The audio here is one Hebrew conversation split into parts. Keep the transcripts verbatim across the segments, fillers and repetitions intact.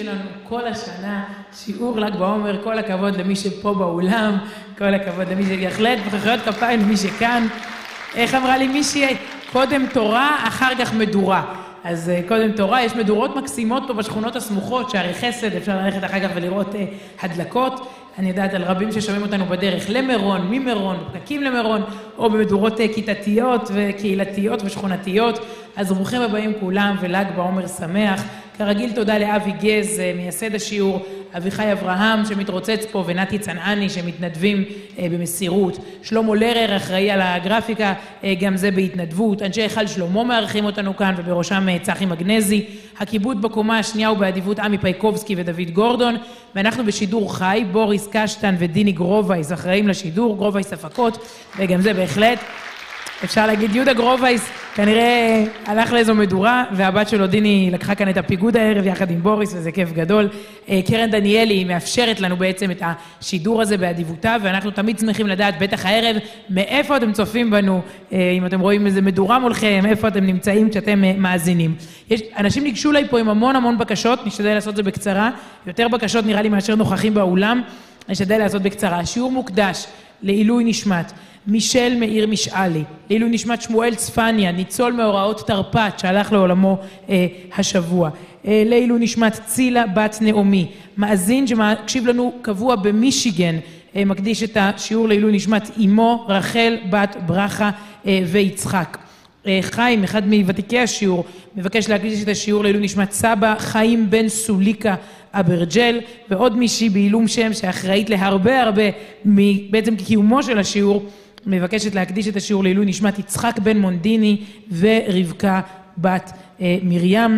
שלנו כל השנה, שיעור ל"ג בעומר, כל הכבוד למי שפה באולם, כל הכבוד למי שיחלט, וחיות כפיים למי שכאן. איך אמרה לי מישהי? קודם תורה, אחר כך מדורה. אז קודם תורה, יש מדורות מקסימות פה בשכונות הסמוכות, שערי חסד, אפשר ללכת אחר כך ולראות הדלקות. אני יודעת על רבים ששומעים אותנו בדרך למירון, ממירון, פקקים למירון, או במדורות כיתתיות וקהילתיות ושכונתיות. אז ברוכים הבאים כולם ול"ג בעומר שמח. כרגיל תודה לאבי גז, מייסד השיעור, אביחי אברהם שמתרוצץ פה, ונתי צנעני שמתנדבים במסירות. שלמה לרר אחראי על הגרפיקה, גם זה בהתנדבות. אנשי היכל שלמה מארחים אותנו כאן, ובראשם צחי מגנזי. הכיבוד בקומה השנייה ובאדיבות עמי פייקובסקי ודוד גורדון. ואנחנו בשידור חי, בוריס קשטן ודיני גרובייס אחראים לשידור, גרובייס הפקות, וגם זה בהחלט. אפשר להגיד, יהודה גרובייס כנראה הלך לאיזו מדורה, והבת שלו דיני לקחה כאן את הפיגוד הערב יחד עם בוריס, וזה כיף גדול. קרן דניאלי מאפשרת לנו בעצם את השידור הזה באדיבותה, ואנחנו תמיד שמחים לדעת, בטח הערב, מאיפה אתם צופים בנו, אם אתם רואים איזה מדורה מולכם, איפה אתם נמצאים כשאתם מאזינים. יש, אנשים ניגשו לי פה עם המון המון בקשות, נשתדל לעשות זה בקצרה, יותר בקשות נראה לי מאשר נוכחים באולם, נשתדל לעשות בקצרה. השיעור מוקדש לעילוי נשמת מישל מאיר משאלי, לעילוי נשמת שמואל צפניה, ניצול מאורעות תרפ"ט שהלך לעולמו אה, השבוע, אה, לעילוי נשמת צילה בת נעמי, מאזין שמקשיב לנו קבוע במישיגן, אה, מקדיש את השיעור לעילוי נשמת אמו רחל בת ברכה אה, ויצחק. אה, חיים, אחד מוותיקי השיעור, מבקש להקדיש את השיעור לעילוי נשמת סבא חיים בן סוליקה אברג'ל, ועוד מישהי בעילום שם שאחראית להרבה הרבה בעצם קיומו של השיעור, מבקשת להקדיש את השיעור לעילוי נשמת יצחק בן מונדיני ורבקה בת אה, מרים,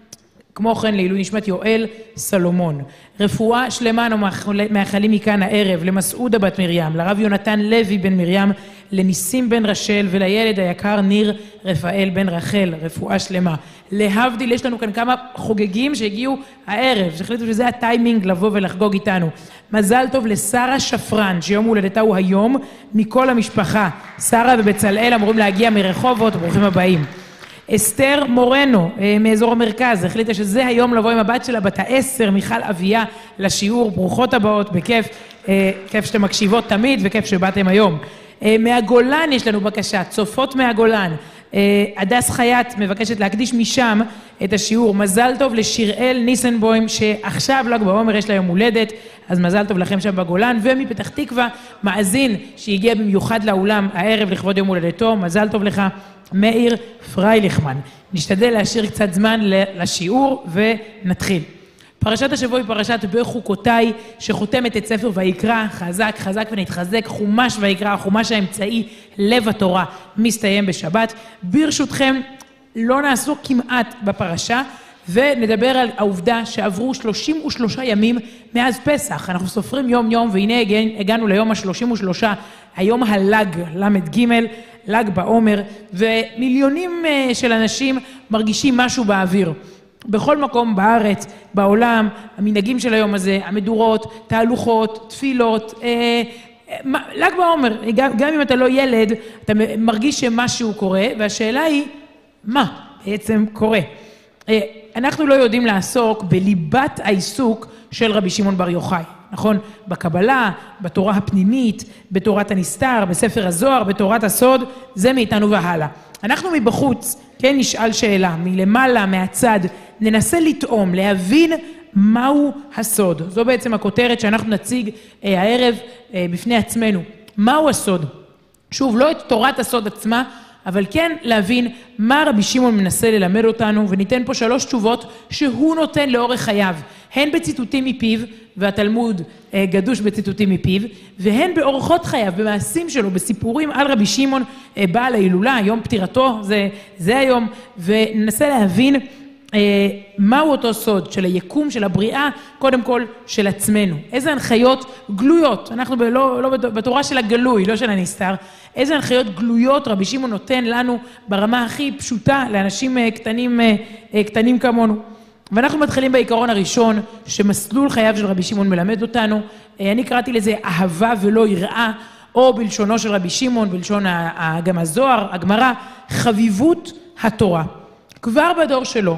כמו כן לעילוי נשמת יואל סלומון. רפואה שלמה אנו מאחלים מכאן הערב למסעודה בת מרים, לרב יונתן לוי בן מרים, לניסים בן רשל ולילד היקר ניר רפאל בן רחל, רפואה שלמה. להבדיל, יש לנו כאן כמה חוגגים שהגיעו הערב, שהחליטו שזה הטיימינג לבוא ולחגוג איתנו. מזל טוב לשרה שפרן, שיום הולדתה הוא היום, מכל המשפחה. שרה ובצלאל אמורים להגיע מרחובות, ברוכים הבאים. אסתר מורנו, מאזור המרכז, החליטה שזה היום לבוא עם הבת שלה, בת העשר, מיכל אביה, לשיעור. ברוכות הבאות, בכיף, כיף שאתם מקשיבות תמיד, וכיף שבאתם היום. מהגולן יש לנו בקשה, צופות מהגולן. הדס חייט מבקשת להקדיש משם את השיעור. מזל טוב לשיראל ניסנבוים, שעכשיו ל"ג בעומר יש לה יום הולדת, אז מזל טוב לכם שם בגולן. ומפתח תקווה, מאזין שהגיע במיוחד לאולם הערב לכבוד יום הולדתו, מזל טוב לך מאיר פרייליכמן. נשתדל להשאיר קצת זמן לשיעור ונתחיל. פרשת השבוע היא פרשת בחוקותיי, שחותמת את ספר ויקרא, חזק חזק ונתחזק. חומש ויקרא, חומש האמצעי, לב התורה, מסתיים בשבת. ברשותכם, לא נעסוק כמעט בפרשה, ונדבר על העובדה שעברו שלושים ושלושה ימים מאז פסח. אנחנו סופרים יום יום, והנה הגענו ליום ה-שלושים ושלושה, היום הל"ג, למד ג', ל"ג בעומר, ומיליונים של אנשים מרגישים משהו באוויר. בכל מקום בארץ, בעולם, המנהגים של היום הזה, המדורות, תהלוכות, תפילות, אה, ל"ג בעומר, גם, גם אם אתה לא ילד, אתה מרגיש שמשהו קורה, והשאלה היא, מה בעצם קורה? אה, אנחנו לא יודעים לעסוק בליבת העיסוק של רבי שמעון בר יוחאי, נכון? בקבלה, בתורה הפנימית, בתורת הנסתר, בספר הזוהר, בתורת הסוד, זה מאיתנו והלאה. אנחנו מבחוץ, כן, נשאל שאלה, מלמעלה, מהצד, ננסה לטעום, להבין מהו הסוד. זו בעצם הכותרת שאנחנו נציג אה, הערב אה, בפני עצמנו. מהו הסוד? שוב, לא את תורת הסוד עצמה, אבל כן להבין מה רבי שמעון מנסה ללמד אותנו, וניתן פה שלוש תשובות שהוא נותן לאורך חייו, הן בציטוטים מפיו, והתלמוד אה, גדוש בציטוטים מפיו, והן באורחות חייו, במעשים שלו, בסיפורים על רבי שמעון אה, בעל ההילולה, יום פטירתו, זה, זה היום, וננסה להבין אה, מהו אותו סוד של היקום, של הבריאה, קודם כל של עצמנו. איזה הנחיות גלויות, אנחנו ב, לא, לא בתורה של הגלוי, לא של הנסתר, איזה הנחיות גלויות רבי שמעון נותן לנו ברמה הכי פשוטה לאנשים אה, קטנים, אה, אה, קטנים כמונו. ואנחנו מתחילים בעיקרון הראשון, שמסלול חייו של רבי שמעון מלמד אותנו. אני קראתי לזה אהבה ולא יראה, או בלשונו של רבי שמעון, בלשון גם הזוהר, הגמרא, חביבות התורה. כבר בדור שלו,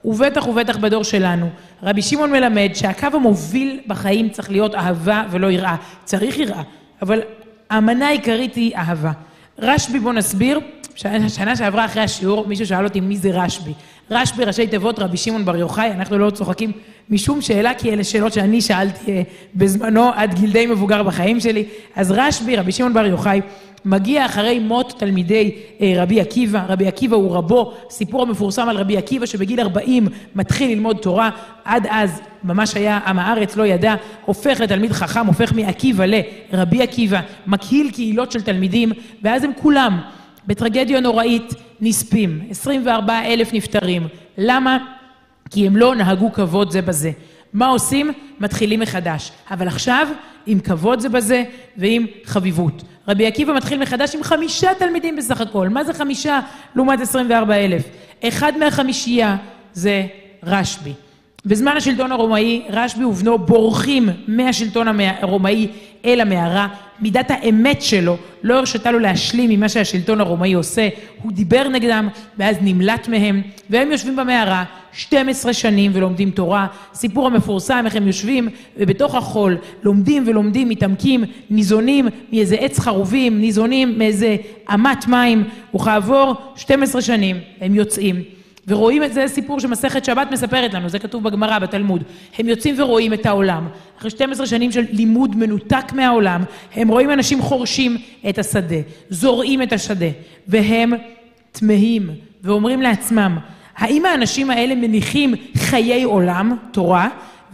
ובטח ובטח בדור שלנו. רבי שמעון מלמד שהקו המוביל בחיים צריך להיות אהבה ולא יראה. צריך יראה, אבל המנה העיקרית היא אהבה. רשב"י, בוא נסביר, שנה שעברה אחרי השיעור, מישהו שאל אותי מי זה רשב"י. רשב"י ראשי תיבות רבי שמעון בר יוחאי, אנחנו לא צוחקים משום שאלה, כי אלה שאלות שאני שאלתי בזמנו עד גיל די מבוגר בחיים שלי. אז רשב"י, רבי שמעון בר יוחאי, מגיע אחרי מות תלמידי רבי עקיבא. רבי עקיבא הוא רבו, סיפור המפורסם על רבי עקיבא שבגיל ארבעים מתחיל ללמוד תורה, עד אז ממש היה עם הארץ, לא ידע, הופך לתלמיד חכם, הופך מעקיבא לרבי עקיבא, מקהיל קהילות של תלמידים, ואז הם כולם בטרגדיה נוראית נספים, עשרים וארבעה אלף נפטרים. למה? כי הם לא נהגו כבוד זה בזה. מה עושים? מתחילים מחדש. אבל עכשיו עם כבוד זה בזה ועם חביבות. רבי עקיבא מתחיל מחדש עם חמישה תלמידים בסך הכל. מה זה חמישה לעומת עשרים וארבעה אלף? אחד מהחמישייה זה רשב"י. בזמן השלטון הרומאי, רשב"י ובנו בורחים מהשלטון הרומאי אל המערה. מידת האמת שלו לא הרשתה לו להשלים ממה שהשלטון הרומאי עושה. הוא דיבר נגדם ואז נמלט מהם, והם יושבים במערה שתים עשרה שנים ולומדים תורה. סיפור המפורסם איך הם יושבים ובתוך החול לומדים ולומדים, מתעמקים, ניזונים מאיזה עץ חרובים, ניזונים מאיזה אמת מים, וכעבור שתים עשרה שנים הם יוצאים. ורואים את זה, סיפור שמסכת שבת מספרת לנו, זה כתוב בגמרא, בתלמוד. הם יוצאים ורואים את העולם. אחרי שתים עשרה שנים של לימוד מנותק מהעולם, הם רואים אנשים חורשים את השדה, זורעים את השדה, והם תמהים ואומרים לעצמם, האם האנשים האלה מניחים חיי עולם, תורה,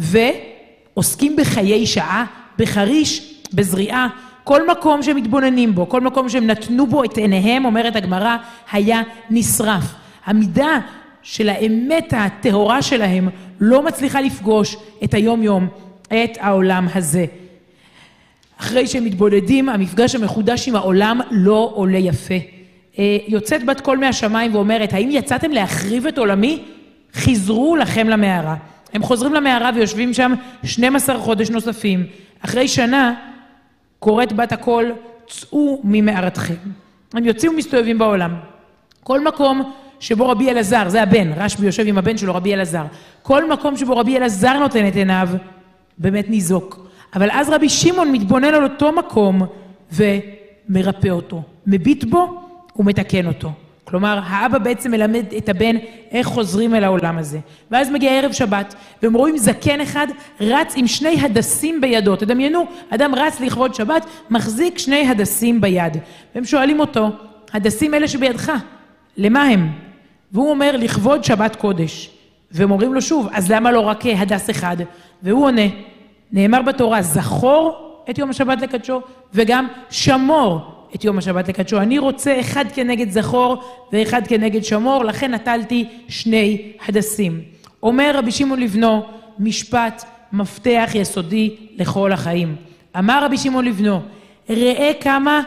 ועוסקים בחיי שעה, בחריש, בזריעה, כל מקום שהם מתבוננים בו, כל מקום שהם נתנו בו את עיניהם, אומרת הגמרא, היה נשרף. המידה של האמת הטהורה שלהם לא מצליחה לפגוש את היום יום, את העולם הזה. אחרי שהם מתבודדים, המפגש המחודש עם העולם לא עולה יפה. יוצאת בת קול מהשמיים ואומרת, האם יצאתם להחריב את עולמי? חזרו לכם למערה. הם חוזרים למערה ויושבים שם שנים עשר חודש נוספים. אחרי שנה קוראת בת הקול, צאו ממערתכם. הם יוצאים ומסתובבים בעולם. כל מקום שבו רבי אלעזר, זה הבן, רשב"י יושב עם הבן שלו, רבי אלעזר. כל מקום שבו רבי אלעזר נותן את עיניו, באמת ניזוק. אבל אז רבי שמעון מתבונן על אותו מקום ומרפא אותו. מביט בו ומתקן אותו. כלומר, האבא בעצם מלמד את הבן איך חוזרים אל העולם הזה. ואז מגיע ערב שבת, והם רואים זקן אחד רץ עם שני הדסים בידו. תדמיינו, אדם רץ לכבוד שבת, מחזיק שני הדסים ביד. והם שואלים אותו, הדסים אלה שבידך, למה הם? והוא אומר, לכבוד שבת קודש. והם אומרים לו שוב, אז למה לא רק הדס אחד? והוא עונה, נאמר בתורה, זכור את יום השבת לקדשו, וגם שמור את יום השבת לקדשו. אני רוצה אחד כנגד זכור ואחד כנגד שמור, לכן נטלתי שני הדסים. אומר רבי שמעון לבנו, משפט מפתח יסודי לכל החיים. אמר רבי שמעון לבנו, ראה כמה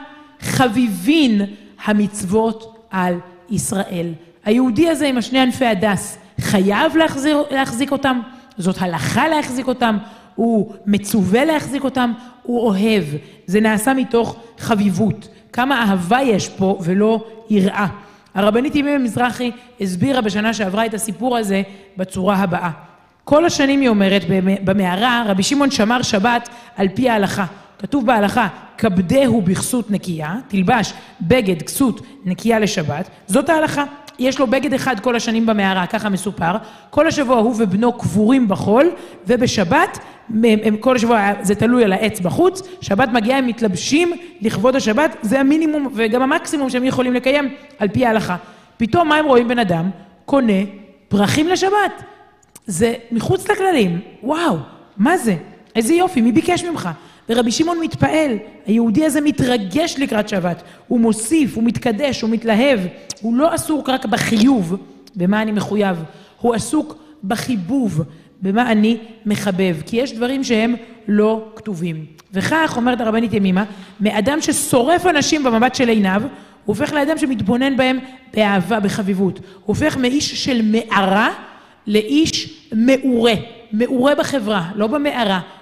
חביבין המצוות על ישראל. היהודי הזה עם השני ענפי הדס, חייב להחזיר, להחזיק אותם, זאת הלכה להחזיק אותם, הוא מצווה להחזיק אותם, הוא אוהב. זה נעשה מתוך חביבות. כמה אהבה יש פה ולא יראה. הרבנית ימימה מזרחי הסבירה בשנה שעברה את הסיפור הזה בצורה הבאה. כל השנים היא אומרת, במערה רבי שמעון שמר שבת על פי ההלכה. כתוב בהלכה, כבדהו בכסות נקייה, תלבש בגד כסות נקייה לשבת. זאת ההלכה. יש לו בגד אחד כל השנים במערה, ככה מסופר. כל השבוע הוא ובנו קבורים בחול, ובשבת, הם, כל השבוע זה תלוי על העץ בחוץ, שבת מגיעה, הם מתלבשים לכבוד השבת, זה המינימום וגם המקסימום שהם יכולים לקיים על פי ההלכה. פתאום מה הם רואים בן אדם? קונה פרחים לשבת. זה מחוץ לכללים. וואו, מה זה? איזה יופי, מי ביקש ממך? ורבי שמעון מתפעל, היהודי הזה מתרגש לקראת שבת, הוא מוסיף, הוא מתקדש, הוא מתלהב, הוא לא עסוק רק בחיוב, במה אני מחויב, הוא עסוק בחיבוב, במה אני מחבב, כי יש דברים שהם לא כתובים. וכך אומרת הרבנית ימימה, מאדם ששורף אנשים במבט של עיניו, הוא הופך לאדם שמתבונן בהם באהבה, בחביבות. הוא הופך מאיש של מערה לאיש מעורה, מעורה בחברה, לא במערה,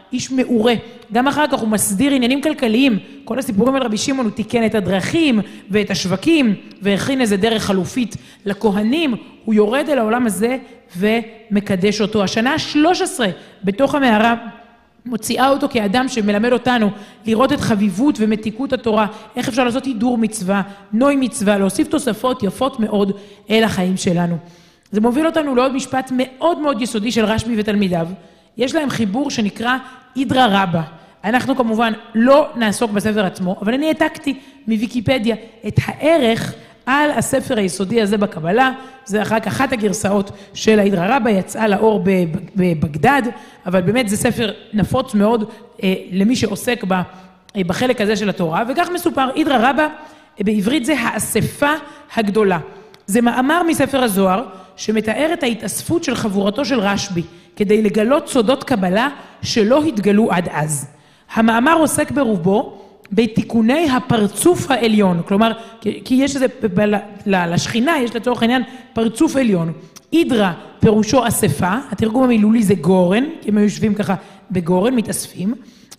איש מעורה. גם אחר כך הוא מסדיר עניינים כלכליים. כל הסיפורים על רבי שמעון, הוא תיקן את הדרכים ואת השווקים, והכין איזה דרך חלופית לכהנים. הוא יורד אל העולם הזה ומקדש אותו. השנה ה-שלוש עשרה בתוך המערה, מוציאה אותו כאדם שמלמד אותנו לראות את חביבות ומתיקות התורה, איך אפשר לעשות הידור מצווה, נוי מצווה, להוסיף תוספות יפות מאוד אל החיים שלנו. זה מוביל אותנו לעוד משפט מאוד מאוד יסודי של רשב"י ותלמידיו. יש להם חיבור שנקרא אידרא רבא. אנחנו כמובן לא נעסוק בספר עצמו, אבל אני העתקתי מוויקיפדיה את הערך על הספר היסודי הזה בקבלה. זה אחר כך אחת הגרסאות של האידרא רבא, יצאה לאור בבגדד, אבל באמת זה ספר נפוץ מאוד אה, למי שעוסק ב, אה, בחלק הזה של התורה, וכך מסופר, אידרא רבא, אה, בעברית זה האספה הגדולה. זה מאמר מספר הזוהר, שמתאר את ההתאספות של חבורתו של רשב"י, כדי לגלות סודות קבלה שלא התגלו עד אז. המאמר עוסק ברובו, בתיקוני הפרצוף העליון, כלומר, כי יש איזה, לשכינה יש לצורך העניין פרצוף עליון. אידרא פירושו אספה, התרגום המילולי זה גורן, כי הם יושבים ככה בגורן, מתאספים,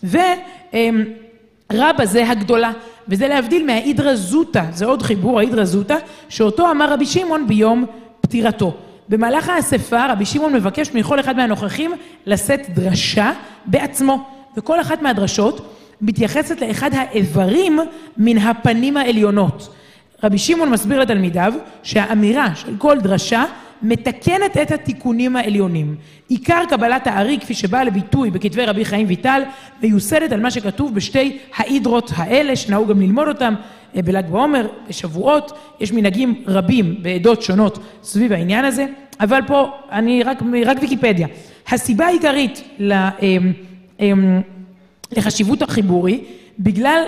ורבא זה הגדולה, וזה להבדיל מהאידרא זוטא, זה עוד חיבור, האידרא זוטא, שאותו אמר רבי שמעון ביום פטירתו. במהלך האספה, רבי שמעון מבקש מכל אחד מהנוכחים לשאת דרשה בעצמו, וכל אחת מהדרשות מתייחסת לאחד האיברים מן הפנים העליונות. רבי שמעון מסביר לתלמידיו שהאמירה של כל דרשה מתקנת את התיקונים העליונים. עיקר קבלת הארי, כפי שבאה לביטוי בכתבי רבי חיים ויטל, מיוסדת על מה שכתוב בשתי האידרות האלה, שנהוג גם ללמוד אותם בל"ג בעומר, בשבועות. יש מנהגים רבים בעדות שונות סביב העניין הזה, אבל פה אני רק, רק ויקיפדיה. הסיבה העיקרית ל... לחשיבות החיבורי, בגלל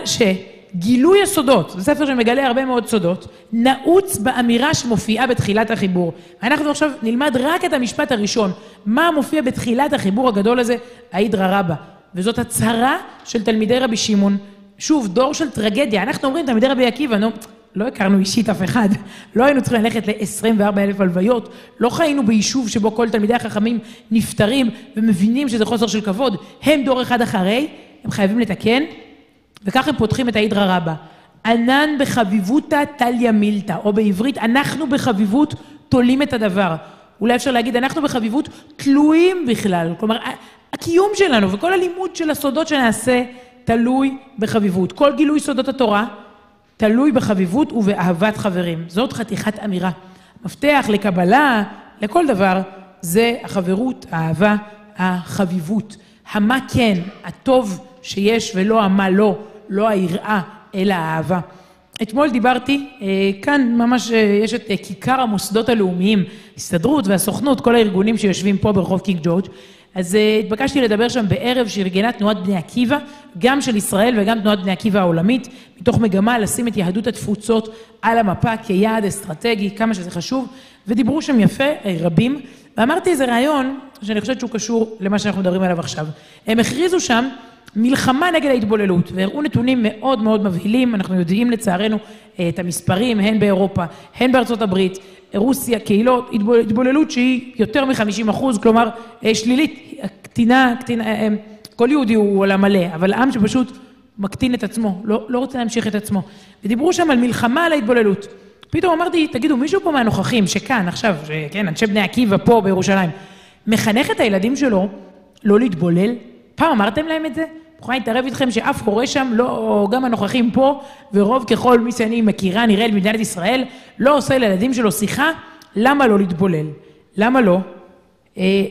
שגילוי הסודות, זה ספר שמגלה הרבה מאוד סודות, נעוץ באמירה שמופיעה בתחילת החיבור. אנחנו עכשיו נלמד רק את המשפט הראשון, מה מופיע בתחילת החיבור הגדול הזה, האידרא רבא, וזאת הצהרה של תלמידי רבי שמעון, שוב, דור של טרגדיה. אנחנו אומרים, תלמידי רבי עקיבא, נו, לא הכרנו אישית אף אחד, לא היינו צריכים ללכת ל-עשרים וארבעה אלף הלוויות, לא חיינו ביישוב שבו כל תלמידי החכמים נפטרים ומבינים שזה חוסר של כבוד, הם דור אחד אחרי, הם חייבים לתקן, וכך הם פותחים את האידרא רבא. ענן בחביבותא תליא מילתא, או בעברית, אנחנו בחביבות תולים את הדבר. אולי אפשר להגיד, אנחנו בחביבות תלויים בכלל, כלומר, הקיום שלנו וכל הלימוד של הסודות שנעשה תלוי בחביבות. כל גילוי סודות התורה תלוי בחביבות ובאהבת חברים. זאת חתיכת אמירה. מפתח לקבלה, לכל דבר, זה החברות, האהבה, החביבות. המה כן, הטוב שיש ולא המה לא, לא היראה, אלא האהבה. אתמול דיברתי, כאן ממש יש את כיכר המוסדות הלאומיים, הסתדרות והסוכנות, כל הארגונים שיושבים פה ברחוב קינג ג'ורג'. אז התבקשתי לדבר שם בערב שארגנה תנועת בני עקיבא, גם של ישראל וגם תנועת בני עקיבא העולמית, מתוך מגמה לשים את יהדות התפוצות על המפה כיעד אסטרטגי, כמה שזה חשוב, ודיברו שם יפה רבים, ואמרתי איזה רעיון שאני חושבת שהוא קשור למה שאנחנו מדברים עליו עכשיו. הם הכריזו שם מלחמה נגד ההתבוללות, והראו נתונים מאוד מאוד מבהילים, אנחנו יודעים לצערנו את המספרים, הן באירופה, הן בארצות הברית, רוסיה, קהילות, התבוללות שהיא יותר מ-חמישים אחוז, כלומר שלילית, קטינה, קטינה, כל יהודי הוא עולם מלא, אבל עם שפשוט מקטין את עצמו, לא, לא רוצה להמשיך את עצמו. ודיברו שם על מלחמה על ההתבוללות. פתאום אמרתי, תגידו, מישהו פה מהנוכחים שכאן, עכשיו, כן, אנשי בני עקיבא פה בירושלים, מחנך את הילדים שלו לא להתבולל? פעם אמרתם להם את זה? יכולה להתערב איתכם שאף הורה שם, לא, גם הנוכחים פה, ורוב ככל מי שאני מכירה, נראה למדינת ישראל, לא עושה לילדים שלו שיחה, למה לא להתבולל? למה לא? אה,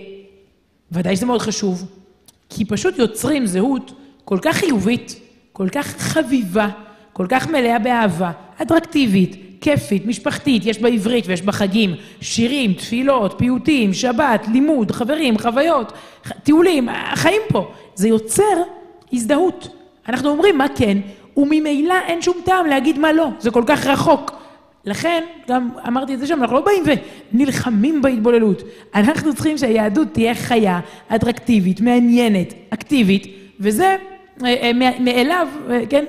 ודאי שזה מאוד חשוב, כי פשוט יוצרים זהות כל כך חיובית, כל כך חביבה, כל כך מלאה באהבה, אטרקטיבית, כיפית, משפחתית, יש בה עברית ויש בה חגים, שירים, תפילות, פיוטים, שבת, לימוד, חברים, חוויות, טיולים, החיים פה. זה יוצר הזדהות. אנחנו אומרים מה כן, וממילא אין שום טעם להגיד מה לא, זה כל כך רחוק. לכן, גם אמרתי את זה שם, אנחנו לא באים ונלחמים בהתבוללות. אנחנו צריכים שהיהדות תהיה חיה, אטרקטיבית, מעניינת, אקטיבית, וזה מאליו, כן,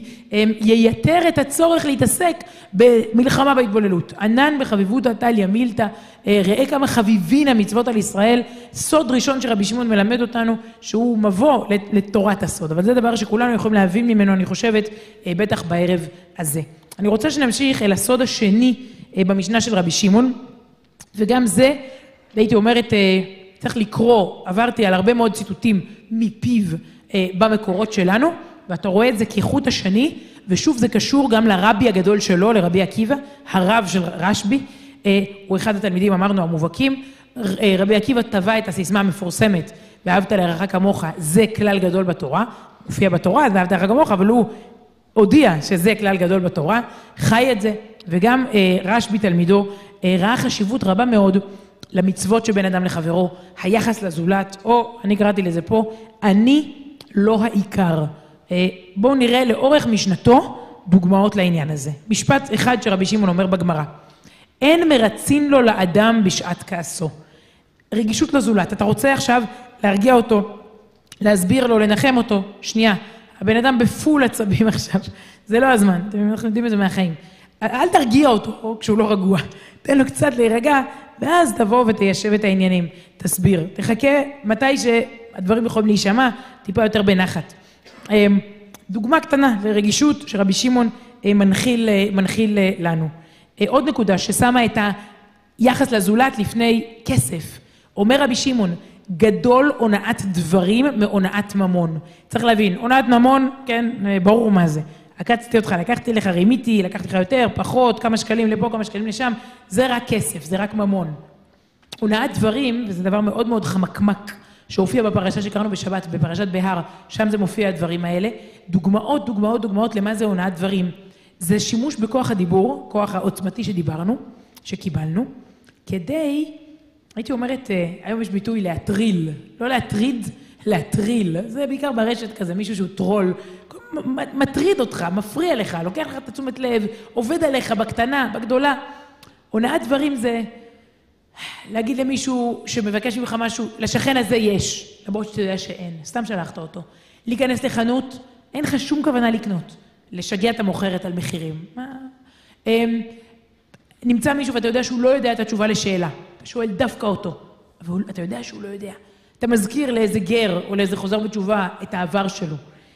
ייתר את הצורך להתעסק במלחמה בהתבוללות. ענן בחביבותא טליא מילתא, ראה כמה חביבין המצוות על ישראל, סוד ראשון שרבי שמעון מלמד אותנו, שהוא מבוא לתורת הסוד. אבל זה דבר שכולנו יכולים להבין ממנו, אני חושבת, בטח בערב הזה. אני רוצה שנמשיך אל הסוד השני במשנה של רבי שמעון, וגם זה, הייתי אומרת, צריך לקרוא, עברתי על הרבה מאוד ציטוטים מפיו במקורות שלנו, ואתה רואה את זה כחוט השני, ושוב זה קשור גם לרבי הגדול שלו, לרבי עקיבא, הרב של רשב"י, הוא אחד התלמידים, אמרנו, המובהקים, רבי עקיבא טבע את הסיסמה המפורסמת, ואהבת לרעך כמוך, זה כלל גדול בתורה, מופיע בתורה, ואהבת לרעך כמוך, אבל הוא הודיע שזה כלל גדול בתורה, חי את זה, וגם רשב"י תלמידו, ראה חשיבות רבה מאוד למצוות שבין אדם לחברו, היחס לזולת, או אני קראתי לזה פה, אני לא העיקר. בואו נראה לאורך משנתו דוגמאות לעניין הזה. משפט אחד שרבי שמעון אומר בגמרא, אין מרצין לו לאדם בשעת כעסו. רגישות לזולת, אתה רוצה עכשיו להרגיע אותו, להסביר לו, לנחם אותו, שנייה, הבן אדם בפול עצבים עכשיו, זה לא הזמן, אנחנו יודעים את זה מהחיים. אל תרגיע אותו כשהוא לא רגוע, תן לו קצת להירגע, ואז תבוא ותיישב את העניינים, תסביר, תחכה מתי שהדברים יכולים להישמע, טיפה יותר בנחת. דוגמה קטנה לרגישות שרבי שמעון מנחיל, מנחיל לנו. עוד נקודה ששמה את היחס לזולת לפני כסף. אומר רבי שמעון, גדול הונאת דברים מהונאת ממון. צריך להבין, הונאת ממון, כן, ברור מה זה. עקצתי אותך, לקחתי לך, רימיתי, לקחתי לך יותר, פחות, כמה שקלים לפה, כמה שקלים לשם, זה רק כסף, זה רק ממון. הונאת דברים, וזה דבר מאוד מאוד חמקמק, שהופיע בפרשה שקראנו בשבת, בפרשת בהר, שם זה מופיע הדברים האלה. דוגמאות, דוגמאות, דוגמאות למה זה הונאת דברים. זה שימוש בכוח הדיבור, כוח העוצמתי שדיברנו, שקיבלנו, כדי, הייתי אומרת, היום יש ביטוי להטריל, לא להטריד, להטריל. זה בעיקר ברשת כזה, מישהו שהוא טרול, מטריד אותך, מפריע לך, לוקח לך את תשומת לב, עובד עליך בקטנה, בגדולה. הונאת דברים זה להגיד למישהו שמבקש ממך משהו, לשכן הזה יש, למרות שאתה יודע שאין, סתם שלחת אותו. להיכנס לחנות, אין לך שום כוונה לקנות, לשגע את המוכרת על מחירים. נמצא מישהו ואתה יודע שהוא לא יודע את התשובה לשאלה, אתה שואל דווקא אותו, אבל אתה יודע שהוא לא יודע. אתה מזכיר לאיזה גר או לאיזה חוזר בתשובה את העבר שלו.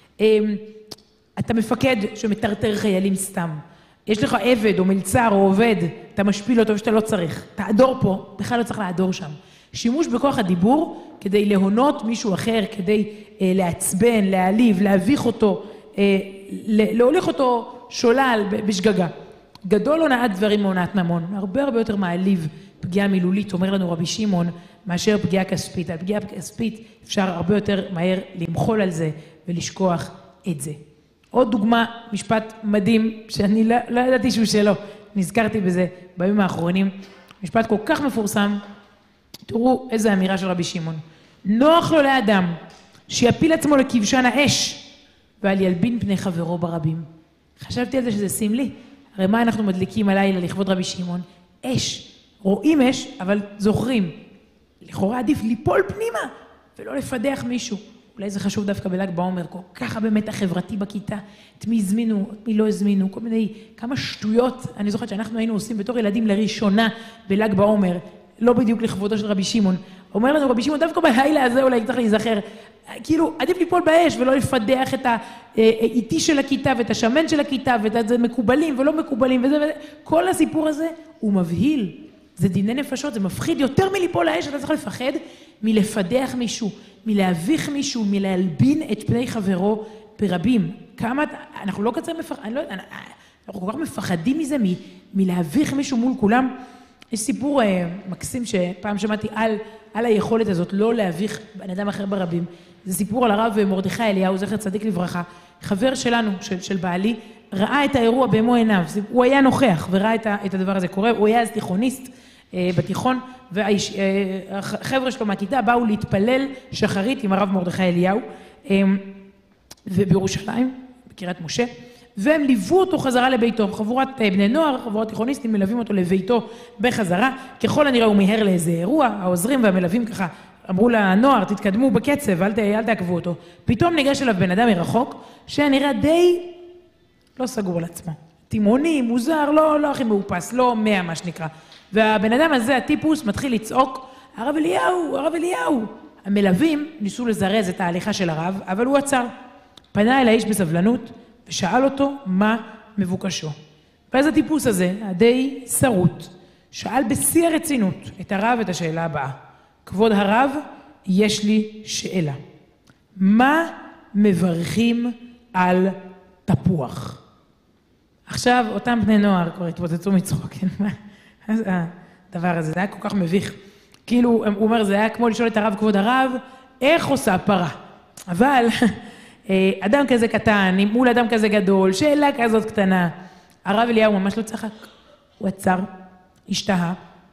אתה מפקד שמטרטר חיילים סתם. יש לך עבד או מלצר או עובד, אתה משפיל אותו ושאתה לא צריך. תעדור פה, בכלל לא צריך לעדור שם. שימוש בכוח הדיבור כדי להונות מישהו אחר, כדי אה, לעצבן, להעליב, להביך אותו, אה, להוליך אותו שולל בשגגה. גדול הונאת דברים מהונאת ממון, הרבה הרבה יותר מעליב פגיעה מילולית, אומר לנו רבי שמעון, מאשר פגיעה כספית. על פגיעה כספית אפשר הרבה יותר מהר למחול על זה ולשכוח את זה. עוד דוגמה, משפט מדהים, שאני לא, לא ידעתי שהוא שלו, נזכרתי בזה בימים האחרונים, משפט כל כך מפורסם, תראו איזו אמירה של רבי שמעון. נוח לו לאדם שיפיל עצמו לכבשן האש, ועל ילבין פני חברו ברבים. חשבתי על זה שזה סמלי, הרי מה אנחנו מדליקים הלילה לכבוד רבי שמעון? אש, רואים אש, אבל זוכרים. לכאורה עדיף ליפול פנימה, ולא לפדח מישהו. אולי זה חשוב דווקא בל"ג בעומר, כל כך הרבה מתח חברתי בכיתה, את מי הזמינו, את מי לא הזמינו, כל מיני, כמה שטויות, אני זוכרת שאנחנו היינו עושים בתור ילדים לראשונה בל"ג בעומר, לא בדיוק לכבודו של רבי שמעון, אומר לנו רבי שמעון, דווקא בלילה הזה אולי צריך להיזכר, כאילו עדיף ליפול באש ולא לפדח את האיטי של הכיתה ואת השמן של הכיתה ואת זה מקובלים ולא מקובלים וזה, וזה, כל הסיפור הזה הוא מבהיל, זה דיני נפשות, זה מפחיד יותר מליפול לאש, אתה צריך לפחד מלפדח מישהו, מלהביך מישהו, מלהלבין את פני חברו ברבים. כמה, אנחנו לא כזה מפחדים, אני לא יודע, אנחנו כל כך מפחדים מזה, מ, מלהביך מישהו מול כולם. יש סיפור אה, מקסים שפעם שמעתי על, על היכולת הזאת, לא להביך בן אדם אחר ברבים. זה סיפור על הרב מרדכי אליהו, זכר צדיק לברכה, חבר שלנו, של, של בעלי, ראה את האירוע במו עיניו. הוא היה נוכח וראה את, ה, את הדבר הזה קורה, הוא היה אז תיכוניסט, בתיכון, והחבר'ה שלו מהכיתה באו להתפלל שחרית עם הרב מרדכי אליהו, ובירושלים, בקריית משה, והם ליוו אותו חזרה לביתו, חבורת בני נוער, חבורת תיכוניסטים, מלווים אותו לביתו בחזרה, ככל הנראה הוא מיהר לאיזה אירוע, העוזרים והמלווים ככה אמרו לנוער, תתקדמו בקצב, אל, אל תעקבו אותו. פתאום ניגש אליו בן אדם מרחוק, שנראה די לא סגור על עצמו. תימוני, מוזר, לא, לא הכי מאופס, לא מאה מה שנקרא. והבן אדם הזה, הטיפוס, מתחיל לצעוק, הרב אליהו, הרב אליהו. המלווים ניסו לזרז את ההליכה של הרב, אבל הוא עצר. פנה אל האיש בסבלנות, ושאל אותו מה מבוקשו. ואז הטיפוס הזה, הדי שרוט, שאל בשיא הרצינות את הרב את השאלה הבאה. כבוד הרב, יש לי שאלה. מה מברכים על תפוח? עכשיו, אותם בני נוער כבר התפוצצו מצחוק, כן? מה? אז הדבר הזה, זה היה כל כך מביך. כאילו, הוא אומר, זה היה כמו לשאול את הרב, כבוד הרב, איך עושה פרה? אבל אדם כזה קטן, מול אדם כזה גדול, שאלה כזאת קטנה. הרב אליהו ממש לא צחק. הוא עצר, השתהה,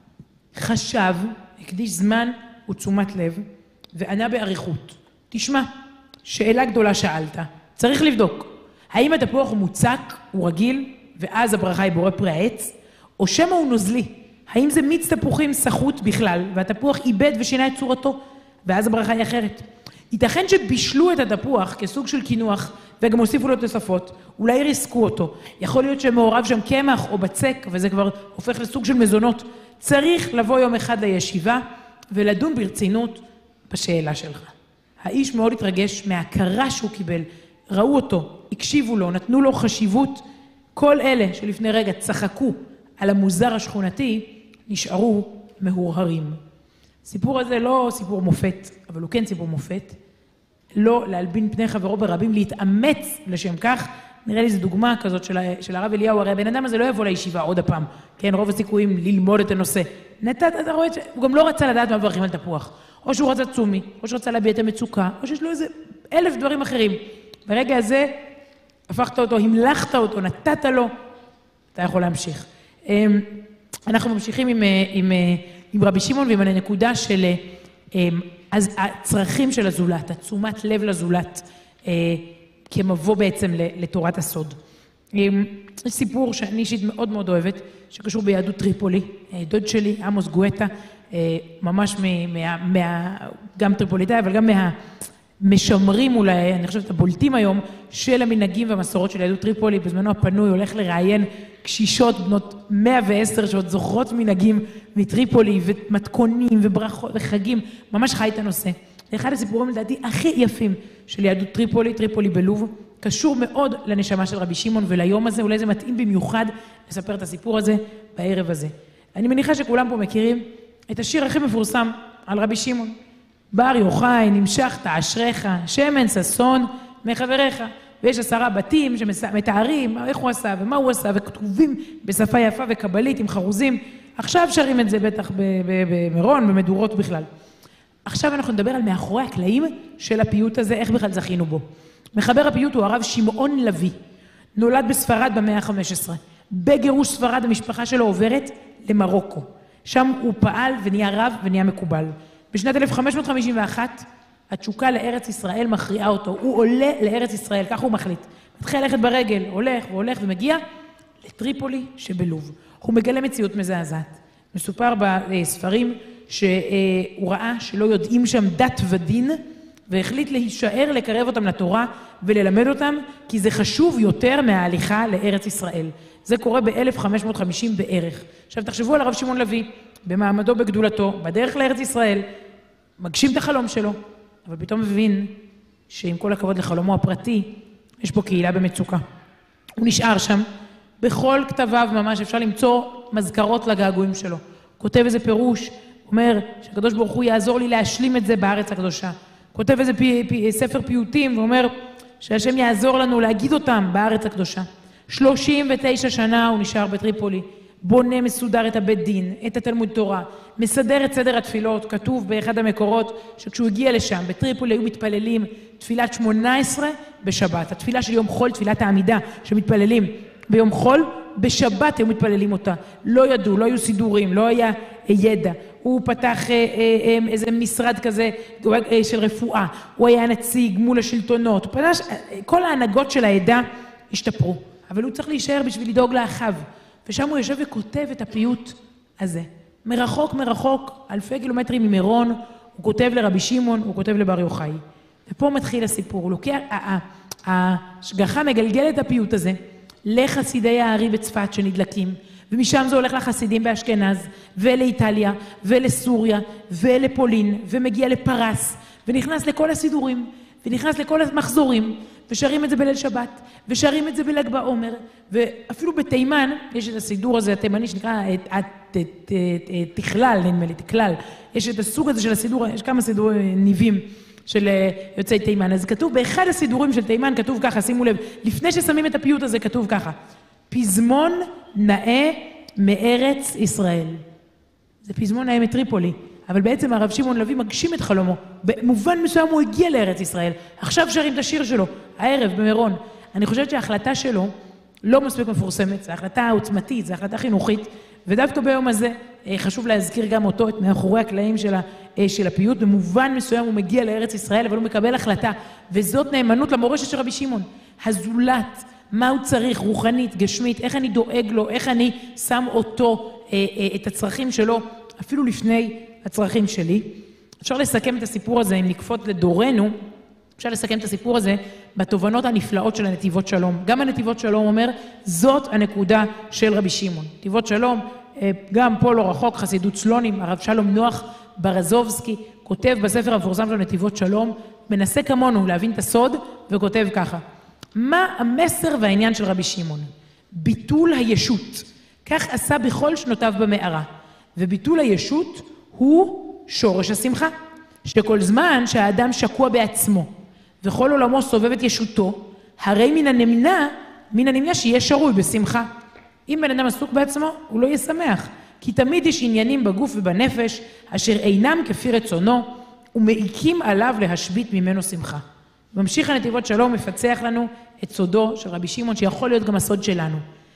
חשב, הקדיש זמן ותשומת לב, וענה בעריכות. תשמע, שאלה גדולה שאלת. צריך לבדוק. האם התפוח הוא מוצק, הוא רגיל, ואז הברכה היא בורא פרי העץ, או שמא הוא נוזלי? האם זה מיץ תפוחים סחוט בכלל, והתפוח איבד ושינה את צורתו, ואז הברכה היא אחרת? ייתכן שבישלו את התפוח כסוג של קינוח, וגם הוסיפו לו תוספות, אולי ריסקו אותו. יכול להיות שמעורב שם קמח או בצק, וזה כבר הופך לסוג של מזונות. צריך לבוא יום אחד לישיבה, ולדון ברצינות בשאלה שלך. האיש מאוד התרגש מההכרה שהוא קיבל, ראו אותו, הקשיבו לו, נתנו לו חשיבות. כל אלה שלפני רגע צחקו על המוזר השכונתי, נשארו מהורהרים. סיפור הזה לא סיפור מופת, אבל הוא כן סיפור מופת. לא להלבין פני חברו ברבים, להתאמץ לשם כך. נראה לי זו דוגמה כזאת של, של הרב אליהו, הרי הבן אדם הזה לא יבוא לישיבה עוד הפעם. כן, רוב הסיכויים ללמוד את הנושא. נתת, אתה רואה, הוא גם לא רצה לדעת מה מברכים על תפוח. או שהוא רצה צומי, או שהוא רצה להביע את המצוקה, או שיש לו איזה אלף דברים אחרים. ברגע הזה, הפכת אותו, המלכת אותו, נתת לו, אתה יכול להמשיך. אנחנו ממשיכים עם, עם, עם רבי שמעון ועם הנקודה של אז הצרכים של הזולת, התשומת לב לזולת, כמבוא בעצם לתורת הסוד. יש סיפור שאני אישית מאוד מאוד אוהבת, שקשור ביהדות טריפולי, דוד שלי, עמוס גואטה, ממש מה, מה, גם טריפוליטאי, אבל גם מהמשמרים אולי, אני חושבת, הבולטים היום, של המנהגים והמסורות של יהדות טריפולי. בזמנו הפנוי הולך לראיין קשישות בנות מאה ועשר שעוד זוכרות מנהגים מטריפולי, ומתכונים וברכות וחגים, ממש חי את הנושא. זה אחד הסיפורים לדעתי הכי יפים של יהדות טריפולי, טריפולי בלוב, קשור מאוד לנשמה של רבי שמעון וליום הזה, אולי זה מתאים במיוחד לספר את הסיפור הזה בערב הזה. אני מניחה שכולם פה מכירים את השיר הכי מפורסם על רבי שמעון. בר יוחאי, נמשכת, אשריך, שמן ששון מחבריך. ויש עשרה בתים שמתארים איך הוא עשה ומה הוא עשה, וכתובים בשפה יפה וקבלית עם חרוזים. עכשיו שרים את זה בטח במירון, במדורות בכלל. עכשיו אנחנו נדבר על מאחורי הקלעים של הפיוט הזה, איך בכלל זכינו בו. מחבר הפיוט הוא הרב שמעון לוי, נולד בספרד במאה ה-חמש עשרה. בגירוש ספרד המשפחה שלו עוברת למרוקו. שם הוא פעל ונהיה רב ונהיה מקובל. בשנת אלף חמש מאות חמישים ואחת התשוקה לארץ ישראל מכריעה אותו. הוא עולה לארץ ישראל, כך הוא מחליט. מתחיל ללכת ברגל, הולך והולך ומגיע לטריפולי שבלוב. הוא מגלה מציאות מזעזעת. מסופר בספרים שהוא ראה שלא יודעים שם דת ודין, והחליט להישאר לקרב אותם לתורה וללמד אותם, כי זה חשוב יותר מההליכה לארץ ישראל. זה קורה ב-אלף חמש מאות וחמישים בערך. עכשיו תחשבו על הרב שמעון לוי, במעמדו בגדולתו, בדרך לארץ ישראל, מגשים את החלום שלו, אבל פתאום מבין שעם כל הכבוד לחלומו הפרטי, יש פה קהילה במצוקה. הוא נשאר שם, בכל כתביו ממש אפשר למצוא מזכרות לגעגועים שלו. כותב איזה פירוש, אומר שהקדוש ברוך הוא יעזור לי להשלים את זה בארץ הקדושה. כותב איזה פי, פי, ספר פיוטים ואומר שהשם יעזור לנו להגיד אותם בארץ הקדושה. שלושים ותשע שנה הוא נשאר בטריפולי, בונה מסודר את הבית דין, את התלמוד תורה, מסדר את סדר התפילות. כתוב באחד המקורות שכשהוא הגיע לשם, בטריפולי היו מתפללים תפילת שמונה עשרה בשבת. התפילה של יום חול, תפילת העמידה שמתפללים ביום חול, בשבת היו מתפללים אותה. לא ידעו, לא היו סידורים, לא היה ידע. הוא פתח איזה משרד כזה של רפואה, הוא היה נציג מול השלטונות, פתח, כל ההנהגות של העדה השתפרו, אבל הוא צריך להישאר בשביל לדאוג לאחיו, ושם הוא יושב וכותב את הפיוט הזה. מרחוק מרחוק, אלפי קילומטרים ממירון, הוא כותב לרבי שמעון, הוא כותב לבר יוחאי. ופה מתחיל הסיפור, הוא לוקח, ההשגחה מגלגל את הפיוט הזה לחסידי הארי בצפת שנדלקים, ומשם זה הולך לחסידים באשכנז, ולאיטליה, ולסוריה, ולפולין, ומגיע לפרס, ונכנס לכל הסידורים, ונכנס לכל המחזורים, ושרים את זה בליל שבת, ושרים את זה בל"ג בעומר, ואפילו בתימן, יש את הסידור הזה התימני שנקרא תכלל, נדמה לי, תכלל, יש את הסוג הזה של הסידור, יש כמה סידורים ניבים של יוצאי תימן, אז כתוב באחד הסידורים של תימן, כתוב ככה, שימו לב, לפני ששמים את הפיוט הזה, כתוב ככה, פזמון נאה מארץ ישראל. זה פזמון נאה מטריפולי, אבל בעצם הרב שמעון לוי מגשים את חלומו. במובן מסוים הוא הגיע לארץ ישראל. עכשיו שרים את השיר שלו, הערב במירון. אני חושבת שההחלטה שלו לא מספיק מפורסמת, זו החלטה עוצמתית, זו החלטה חינוכית, ודווקא ביום הזה חשוב להזכיר גם אותו, את מאחורי הקלעים של, של הפיוט. במובן מסוים הוא מגיע לארץ ישראל, אבל הוא מקבל החלטה, וזאת נאמנות למורשת של רבי שמעון. הזולת, מה הוא צריך, רוחנית, גשמית, איך אני דואג לו, איך אני שם אותו, את הצרכים שלו, אפילו לפני הצרכים שלי. אפשר לסכם את הסיפור הזה, אם נקפוץ לדורנו, אפשר לסכם את הסיפור הזה בתובנות הנפלאות של הנתיבות שלום. גם הנתיבות שלום אומר, זאת הנקודה של רבי שמעון. נתיבות שלום, גם פה לא רחוק, חסידות סלונים, הרב שלום נוח ברזובסקי, כותב בספר המפורסם של נתיבות שלום, מנסה כמונו להבין את הסוד, וכותב ככה, מה המסר והעניין של רבי שמעון? ביטול הישות. כך עשה בכל שנותיו במערה. וביטול הישות הוא שורש השמחה. שכל זמן שהאדם שקוע בעצמו, וכל עולמו סובב את ישותו, הרי מן הנמנע, מן הנמנע שיהיה שרוי בשמחה. אם בן אדם עסוק בעצמו, הוא לא יהיה שמח. כי תמיד יש עניינים בגוף ובנפש, אשר אינם כפי רצונו, ומעיקים עליו להשבית ממנו שמחה. ממשיך הנתיבות שלום מפצח לנו את סודו של רבי שמעון, שיכול להיות גם הסוד שלנו.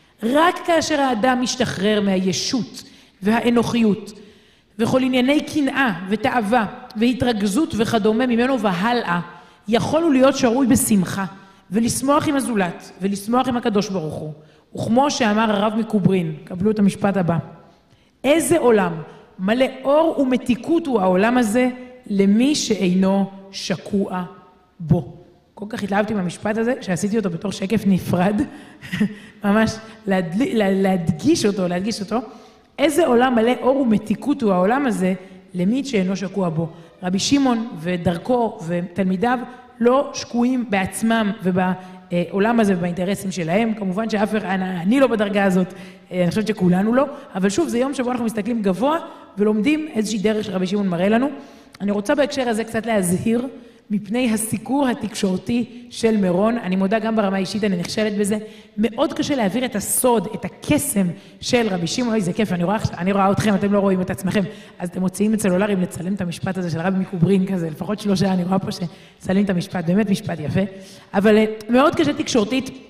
רק כאשר האדם משתחרר מהישות והאנוכיות, וכל ענייני קנאה ותאווה והתרגזות וכדומה ממנו והלאה, יכול הוא להיות שרוי בשמחה, ולשמוח עם הזולת, ולשמוח עם הקדוש ברוך הוא. וכמו שאמר הרב מקוברין, קבלו את המשפט הבא, איזה עולם מלא אור ומתיקות הוא העולם הזה, למי שאינו שקוע בו. כל כך התלהבתי מהמשפט הזה, שעשיתי אותו בתור שקף נפרד, ממש להדל... להדגיש אותו, להדגיש אותו. איזה עולם מלא אור ומתיקות הוא העולם הזה, למי שאינו שקוע בו. רבי שמעון ודרכו ותלמידיו לא שקועים בעצמם ובעולם הזה ובאינטרסים שלהם. כמובן שאף אחד, אני לא בדרגה הזאת, אני חושבת שכולנו לא, אבל שוב, זה יום שבו אנחנו מסתכלים גבוה ולומדים איזושהי דרך שרבי שמעון מראה לנו. אני רוצה בהקשר הזה קצת להזהיר מפני הסיקור התקשורתי של מירון. אני מודה גם ברמה האישית, אני נכשלת בזה. מאוד קשה להעביר את הסוד, את הקסם של רבי שמעון. אוי, זה כיף, אני רואה, אני רואה אתכם, אתם לא רואים את עצמכם. אז אתם מוציאים את סלולרים לצלם את המשפט הזה של רבי מקוברין כזה, לפחות שלושה, אני רואה פה שצלמים את המשפט, באמת משפט יפה. אבל מאוד קשה תקשורתית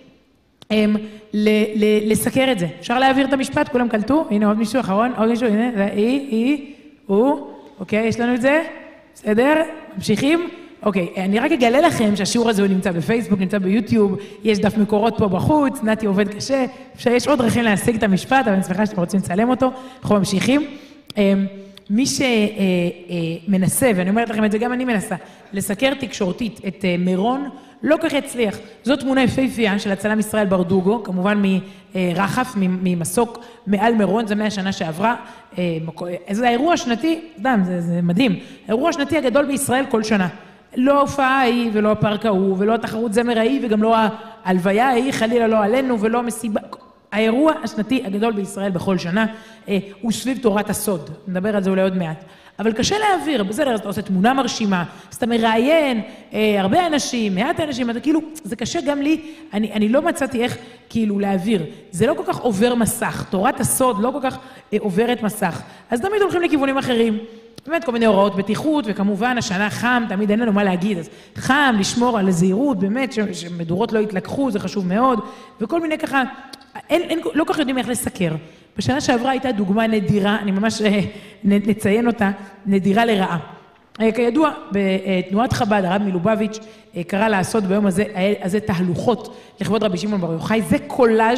לסקר את זה. אפשר להעביר את המשפט, כולם קלטו? הנה עוד מישהו אחרון, עוד מישהו, הנה, זה היא, היא, הוא, אוקיי, יש לנו את זה? בסדר? ממשיכים? אוקיי, אני רק אגלה לכם שהשיעור הזה הוא נמצא בפייסבוק, נמצא ביוטיוב, יש דף מקורות פה בחוץ, נתי עובד קשה, יש עוד דרכים להשיג את המשפט, אבל אני שמחה שאתם רוצים לצלם אותו, אנחנו ממשיכים. מי שמנסה, ואני אומרת לכם את זה, גם אני מנסה, לסקר תקשורתית את מירון, לא כך הצליח. זו תמונה יפהפייה של הצלם ישראל ברדוגו, כמובן מרחף, ממסוק מעל מירון, זה מהשנה שעברה. זה האירוע השנתי, דם, זה, זה מדהים, האירוע השנתי הגדול בישראל כל שנה. לא ההופעה ההיא ולא הפארק ההוא, ולא התחרות זמר ההיא, וגם לא ההלוויה ההיא, חלילה לא עלינו, ולא המסיבה. האירוע השנתי הגדול בישראל בכל שנה, הוא סביב תורת הסוד. נדבר על זה אולי עוד מעט. אבל קשה להעביר, בסדר, אתה עושה תמונה מרשימה, אז אתה מראיין אה, הרבה אנשים, מעט אנשים, אתה כאילו, זה קשה גם לי, אני, אני לא מצאתי איך כאילו להעביר, זה לא כל כך עובר מסך, תורת הסוד לא כל כך אה, עוברת מסך, אז תמיד הולכים לכיוונים אחרים, באמת כל מיני הוראות בטיחות, וכמובן השנה חם, תמיד אין לנו מה להגיד, אז חם, לשמור על הזהירות, באמת, ש, שמדורות לא יתלקחו, זה חשוב מאוד, וכל מיני ככה, אין, אין, לא כל כך יודעים איך לסקר. בשנה שעברה הייתה דוגמה נדירה, אני ממש נציין אותה, נדירה לרעה. כידוע, בתנועת חב"ד, הרב מלובביץ' קרא לעשות ביום הזה, הזה תהלוכות לכבוד רבי שמעון בר יוחאי, זה קולאז'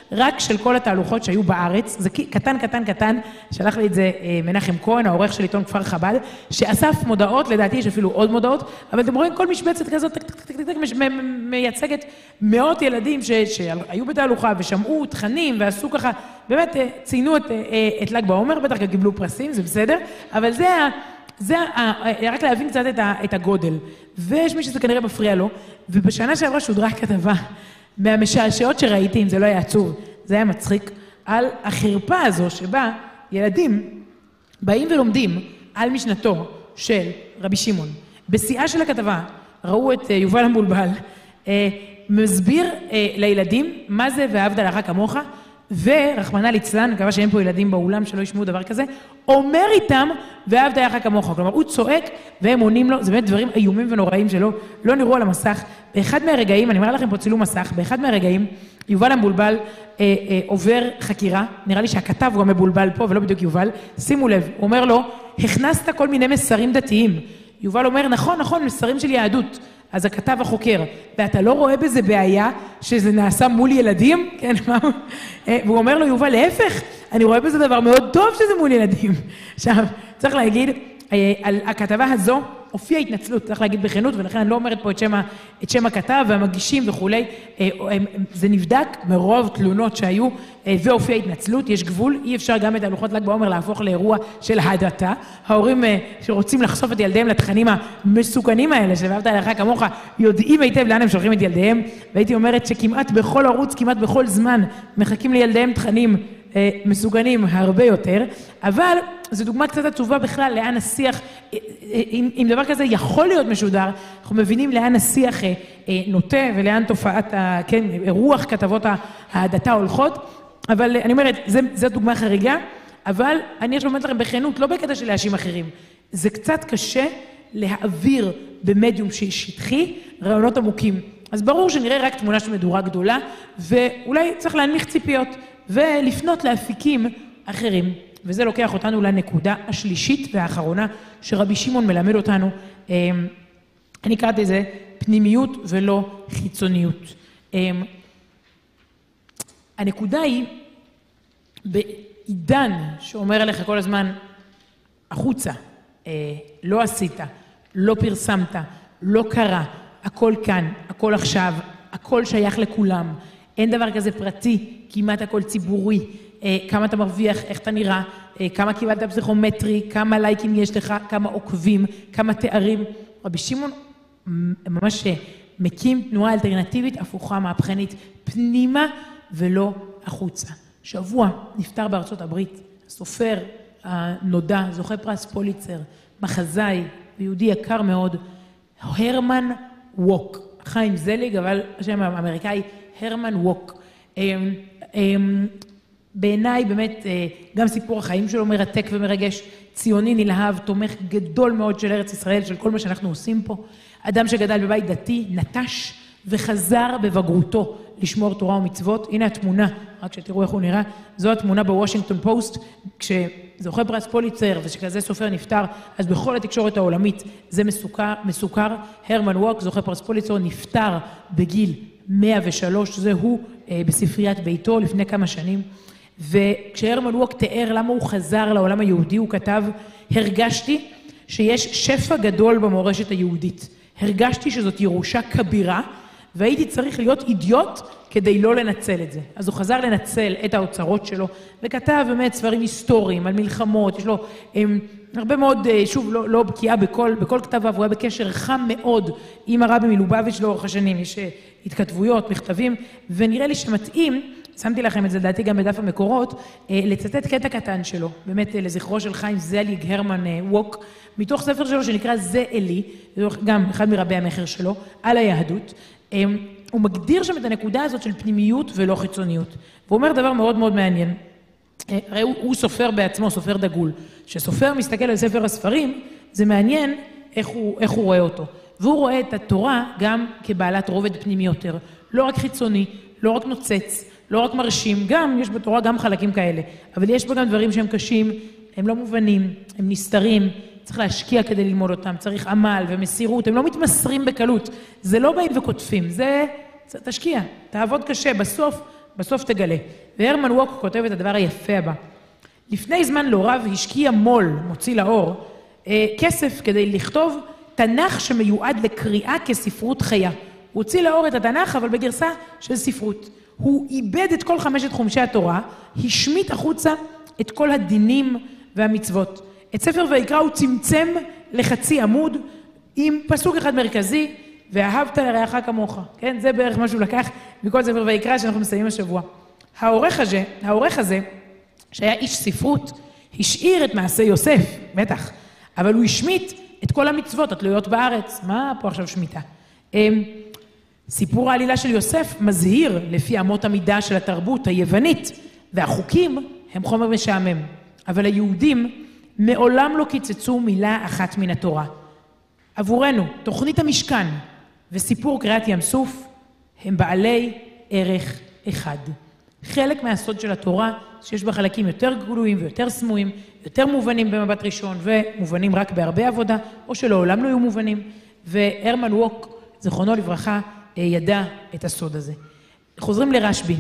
רק של כל התהלוכות שהיו בארץ, זה קטן, קטן, קטן, שלח לי את זה מנחם כהן, העורך של עיתון כפר חב"ד, שאסף מודעות, לדעתי יש אפילו עוד מודעות, אבל אתם רואים כל משבצת כזאת, טק, טק, טק, טק, מייצגת מאות ילדים שהיו בתהלוכה ושמעו תכנים ועשו ככה, באמת ציינו את, את ל"ג בעומר, בטח קיבלו פרסים, זה בסדר, אבל זה, זה רק להבין קצת את, את הגודל. ויש מי שזה כנראה מפריע לו, ובשנה שעברה שודרה כתבה, מהמשעשעות שראיתי, אם זה לא היה עצוב, זה היה מצחיק, על החרפה הזו שבה ילדים באים ולומדים על משנתו של רבי שמעון. בשיאה של הכתבה ראו את יובל המבולבל, מסביר לילדים מה זה ואהבת לרעך כמוך, ורחמנא ליצלן, מקווה שאין פה ילדים באולם שלא ישמעו דבר כזה, אומר איתם ואהבת לרעך כמוך. כלומר, הוא צועק והם עונים לו, זה באמת דברים איומים ונוראים שלא לא נראו על המסך. באחד מהרגעים, אני אומר לכם פה צילום מסך, באחד מהרגעים, יובל המבולבל אה, אה, עובר חקירה, נראה לי שהכתב גם מבולבל פה ולא בדיוק יובל, שימו לב, הוא אומר לו, הכנסת כל מיני מסרים דתיים. יובל אומר, נכון, נכון, מסרים של יהדות. אז הכתב החוקר, ואתה לא רואה בזה בעיה שזה נעשה מול ילדים? כן, מה? והוא אומר לו, יובל, להפך, אני רואה בזה דבר מאוד טוב שזה מול ילדים. עכשיו, צריך להגיד, על הכתבה הזו הופיעה התנצלות, צריך להגיד בכנות, ולכן אני לא אומרת פה את שם, את שם הכתב והמגישים וכולי, זה נבדק מרוב תלונות שהיו, והופיעה התנצלות, יש גבול, אי אפשר גם את הלוחות ל"ג בעומר להפוך לאירוע של הדתה, ההורים שרוצים לחשוף את ילדיהם לתכנים המסוכנים האלה, של ואהבת לרעך כמוך, יודעים היטב לאן הם שולחים את ילדיהם, והייתי אומרת שכמעט בכל ערוץ, כמעט בכל זמן, מחכים לילדיהם תכנים מסוגנים הרבה יותר, אבל זו דוגמה קצת עצובה בכלל לאן השיח, אם, אם דבר כזה יכול להיות משודר, אנחנו מבינים לאן השיח נוטה ולאן תופעת, כן, רוח כתבות ההדתה הולכות, אבל אני אומרת, זה, זו דוגמה חריגה, אבל אני יש לומד לכם בכנות, לא בקטע של להאשים אחרים, זה קצת קשה להעביר במדיום שטחי רעיונות עמוקים, אז ברור שנראה רק תמונה של מדורה גדולה, ואולי צריך להנמיך ציפיות, ולפנות לאפיקים אחרים. וזה לוקח אותנו לנקודה השלישית והאחרונה שרבי שמעון מלמד אותנו. אני קראתי את זה פנימיות ולא חיצוניות. הנקודה היא, בעידן שאומר עליך כל הזמן, החוצה, לא עשית, לא פרסמת, לא קרה, הכל כאן, הכל עכשיו, הכל שייך לכולם. אין דבר כזה פרטי, כמעט הכל ציבורי, כמה אתה מרוויח, איך אתה נראה, כמה קיבלת פסיכומטרי, כמה לייקים יש לך, כמה עוקבים, כמה תארים. רבי שמעון ממש מקים תנועה אלטרנטיבית, הפוכה, מהפכנית, פנימה ולא החוצה. שבוע נפטר בארצות הברית, סופר הנודע, זוכה פרס פוליצר, מחזאי ויהודי יקר מאוד, הרמן ווק, חיים זליג, אבל השם האמריקאי, הרמן ווק. בעיניי באמת גם סיפור החיים שלו מרתק ומרגש, ציוני נלהב, תומך גדול מאוד של ארץ ישראל, של כל מה שאנחנו עושים פה. אדם שגדל בבית דתי, נטש וחזר בבגרותו לשמור תורה ומצוות. הנה התמונה, רק שתראו איך הוא נראה, זו התמונה בוושינגטון פוסט, כשזוכה פרס פוליצר ושכזה סופר נפטר, אז בכל התקשורת העולמית זה מסוכר, מסוכר. הרמן ווק, זוכה פרס פוליצר, נפטר בגיל מאה ושלוש, זה הוא בספריית ביתו לפני כמה שנים. וכשהרמן ווק תיאר למה הוא חזר לעולם היהודי, הוא כתב, הרגשתי שיש שפע גדול במורשת היהודית. הרגשתי שזאת ירושה כבירה, והייתי צריך להיות אידיוט כדי לא לנצל את זה. אז הוא חזר לנצל את האוצרות שלו, וכתב באמת ספרים היסטוריים על מלחמות, יש לו הם, הרבה מאוד, שוב, לא, לא בקיאה בכל, בכל כתביו, הוא היה בקשר חם מאוד עם הרבי מלובביץ' לאורך השנים, יש התכתבויות, מכתבים, ונראה לי שמתאים, שמתי לכם את זה, דעתי גם בדף המקורות, לצטט קטע קטן שלו, באמת לזכרו של חיים זליג הרמן ווק, מתוך ספר שלו שנקרא זה אלי, גם אחד מרבי המחר שלו, על היהדות. הוא מגדיר שם את הנקודה הזאת של פנימיות ולא חיצוניות. והוא אומר דבר מאוד מאוד מעניין. הרי הוא, הוא סופר בעצמו, סופר דגול. כשסופר מסתכל על ספר הספרים, זה מעניין איך הוא, איך הוא רואה אותו. והוא רואה את התורה גם כבעלת רובד פנימי יותר. לא רק חיצוני, לא רק נוצץ, לא רק מרשים, גם יש בתורה גם חלקים כאלה. אבל יש בה גם דברים שהם קשים, הם לא מובנים, הם נסתרים, צריך להשקיע כדי ללמוד אותם, צריך עמל ומסירות, הם לא מתמסרים בקלות. זה לא באים וכותפים, זה, זה תשקיע, תעבוד קשה, בסוף בסוף תגלה. והרמן ווק כותב את הדבר היפה הבא. לפני זמן לא רב השקיע מול, מוציא לאור, אה, כסף כדי לכתוב תנ"ך שמיועד לקריאה כספרות חיה. הוא הוציא לאור את התנ"ך, אבל בגרסה של ספרות. הוא איבד את כל חמשת חומשי התורה, השמיט החוצה את כל הדינים והמצוות. את ספר ויקרא הוא צמצם לחצי עמוד, עם פסוק אחד מרכזי, ואהבת לרעך כמוך. כן? זה בערך משהו לקח מכל ספר ויקרא שאנחנו מסיימים השבוע. העורך הזה, העורך הזה, שהיה איש ספרות, השאיר את מעשה יוסף, בטח, אבל הוא השמיט את כל המצוות התלויות בארץ. מה פה עכשיו שמיטה? סיפור העלילה של יוסף מזהיר לפי אמות המידה של התרבות היוונית, והחוקים הם חומר משעמם. אבל היהודים מעולם לא קיצצו מילה אחת מן התורה. עבורנו, תוכנית המשכן וסיפור קריאת ים סוף הם בעלי ערך אחד. חלק מהסוד של התורה, שיש בה חלקים יותר גלויים ויותר סמויים, יותר מובנים במבט ראשון ומובנים רק בהרבה עבודה, או שלעולם לא יהיו מובנים. והרמן ווק, זכרונו לברכה, ידע את הסוד הזה. חוזרים לרשב"י.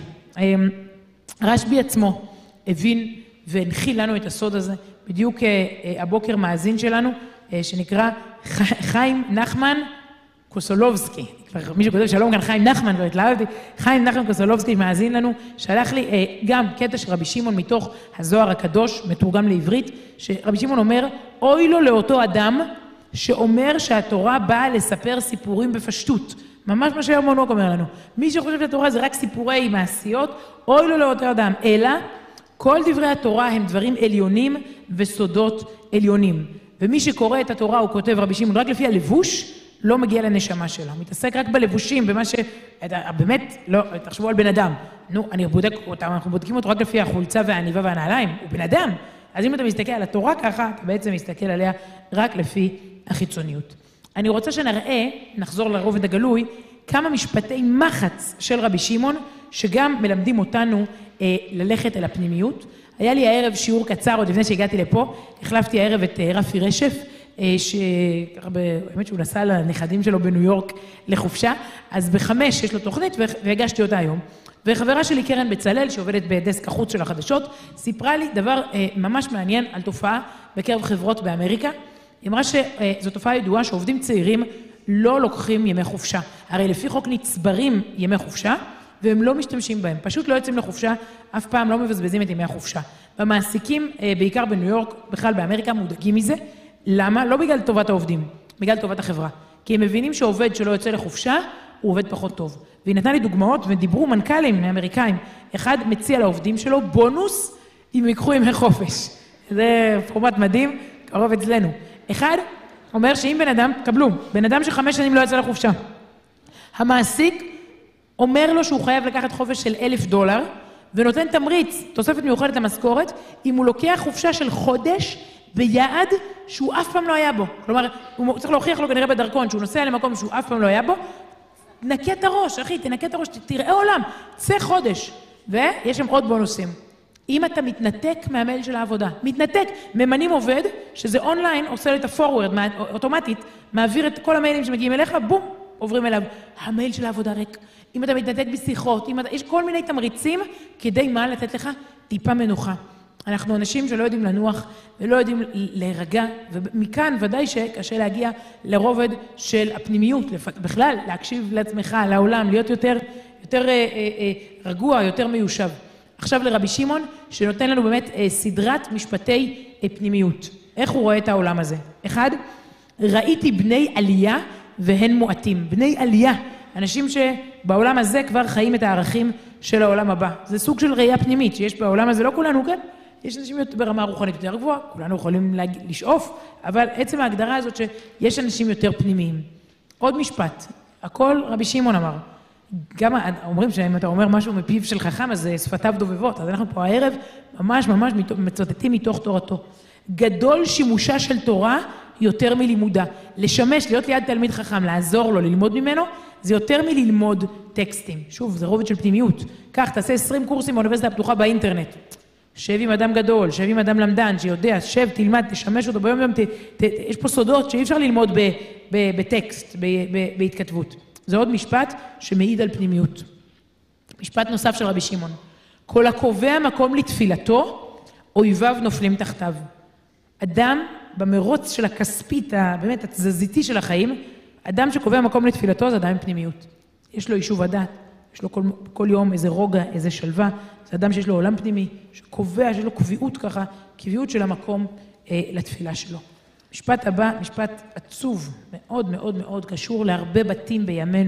רשב"י עצמו הבין והנחיל לנו את הסוד הזה. בדיוק הבוקר מאזין שלנו, שנקרא חיים נחמן קוסולובסקי. מישהו כותב שלום כאן חיים נחמן, והתלהבתי. חיים נחמן קוסולובסקי מאזין לנו, שלח לי גם קטע של רבי שמעון מתוך הזוהר הקדוש, מתורגם לעברית, שרבי שמעון אומר, אוי לו לאותו אדם שאומר שהתורה באה לספר סיפורים בפשטות. ממש מה שהרמן ווק אומר לנו. מי שחושב שהתורה זה רק סיפורי מעשיות, אוי לו לאותו אדם. אלא, כל דברי התורה הם דברים עליונים וסודות עליונים. ומי שקורא את התורה, הוא כותב רבי שמעון, רק לפי הלבוש, לא מגיע לנשמה שלה. הוא מתעסק רק בלבושים, במה ש... באמת, לא, תחשבו על בן אדם. נו, אני בודק אותם, אנחנו בודקים אותו רק לפי החולצה והעניבה והנעליים. הוא בן אדם. אז אם אתה מסתכל על התורה ככה, אתה בעצם מסתכל עליה רק לפי החיצוניות. אני רוצה שנראה, נחזור לרובד הגלוי, כמה משפטי מחץ של רבי שמעון, שגם מלמדים אותנו אה, ללכת אל הפנימיות. היה לי הערב שיעור קצר, עוד לפני שהגעתי לפה, החלפתי הערב את אה, רפי רשף, אה, שככה באמת שהוא נסע לנכדים שלו בניו יורק לחופשה, אז בחמש יש לו תוכנית והגשתי אותה היום. וחברה שלי קרן בצלאל, שעובדת בדסק החוץ של החדשות, סיפרה לי דבר אה, ממש מעניין על תופעה בקרב חברות באמריקה. היא אמרה שזו תופעה ידועה שעובדים צעירים לא לוקחים ימי חופשה. הרי לפי חוק נצברים ימי חופשה, והם לא משתמשים בהם. פשוט לא יוצאים לחופשה, אף פעם לא מבזבזים את ימי החופשה. והמעסיקים, בעיקר בניו יורק, בכלל באמריקה, מודאגים מזה. למה? לא בגלל טובת העובדים, בגלל טובת החברה. כי הם מבינים שעובד שלא יוצא לחופשה, הוא עובד פחות טוב. והיא נתנה לי דוגמאות, ודיברו מנכ"לים האמריקאים. אחד מציע לעובדים שלו בונוס, אם יקחו ימי חופש. זה פורמט מדהים, קרוב אצלנו. אחד אומר שאם בן אדם, קבלו, בן אדם שחמש שנים לא יצא לחופשה. המעסיק אומר לו שהוא חייב לקחת חופש של אלף דולר, ונותן תמריץ, תוספת מיוחדת למשכורת, אם הוא לוקח חופשה של חודש ביעד שהוא אף פעם לא היה בו. כלומר, הוא צריך להוכיח לו כנראה בדרכון, שהוא נוסע למקום שהוא אף פעם לא היה בו, תנקה את הראש, אחי, תנקה את הראש, תראה עולם, צא חודש. ויש שם עוד בונוסים. אם אתה מתנתק מהמייל של העבודה, מתנתק, ממנים עובד, שזה אונליין, עושה לו את הפורוורד, אוטומטית, מעביר את כל המיילים שמגיעים אליך, בום, עוברים אליו. המייל של העבודה ריק. אם אתה מתנתק בשיחות, אם אתה, יש כל מיני תמריצים כדי מה לתת לך טיפה מנוחה. אנחנו אנשים שלא יודעים לנוח ולא יודעים להירגע, ומכאן ודאי שקשה להגיע לרובד של הפנימיות, בכלל להקשיב לעצמך, לעולם, להיות יותר, יותר אה, אה, רגוע, יותר מיושב. עכשיו לרבי שמעון, שנותן לנו באמת אה, סדרת משפטי אה, פנימיות. איך הוא רואה את העולם הזה? אחד, ראיתי בני עלייה והן מועטים. בני עלייה, אנשים שבעולם הזה כבר חיים את הערכים של העולם הבא. זה סוג של ראייה פנימית, שיש בעולם הזה, לא כולנו, כן? יש אנשים ברמה רוחנית יותר גבוהה, כולנו יכולים להג... לשאוף, אבל עצם ההגדרה הזאת שיש אנשים יותר פנימיים. עוד משפט, הכל רבי שמעון אמר. גם אומרים שאם אתה אומר משהו מפיו של חכם, אז שפתיו דובבות. אז אנחנו פה הערב ממש ממש מצוטטים מתוך תורתו. גדול שימושה של תורה יותר מלימודה. לשמש, להיות ליד תלמיד חכם, לעזור לו, ללמוד ממנו, זה יותר מללמוד טקסטים. שוב, זה רובד של פנימיות. כך, תעשה עשרים קורסים באוניברסיטה הפתוחה באינטרנט. שב עם אדם גדול, שב עם אדם למדן, שיודע, שב, תלמד, תשמש אותו ביום יום, ת, ת, יש פה סודות שאי אפשר ללמוד ב, ב, בטקסט, ב, ב, בהתכתבות. זה עוד משפט שמעיד על פנימיות. משפט נוסף של רבי שמעון. כל הקובע מקום לתפילתו, אויביו נופלים תחתיו. אדם במרוץ של הכספית, באמת התזזיתי של החיים, אדם שקובע מקום לתפילתו זה אדם עם פנימיות. יש לו יישוב הדעת, יש לו כל, כל יום איזה רוגע, איזה שלווה, זה אדם שיש לו עולם פנימי, שקובע, שיש לו קביעות ככה, קביעות של המקום אה, לתפילה שלו. משפט הבא, משפט עצוב, מאוד מאוד מאוד קשור להרבה בתים בימינו.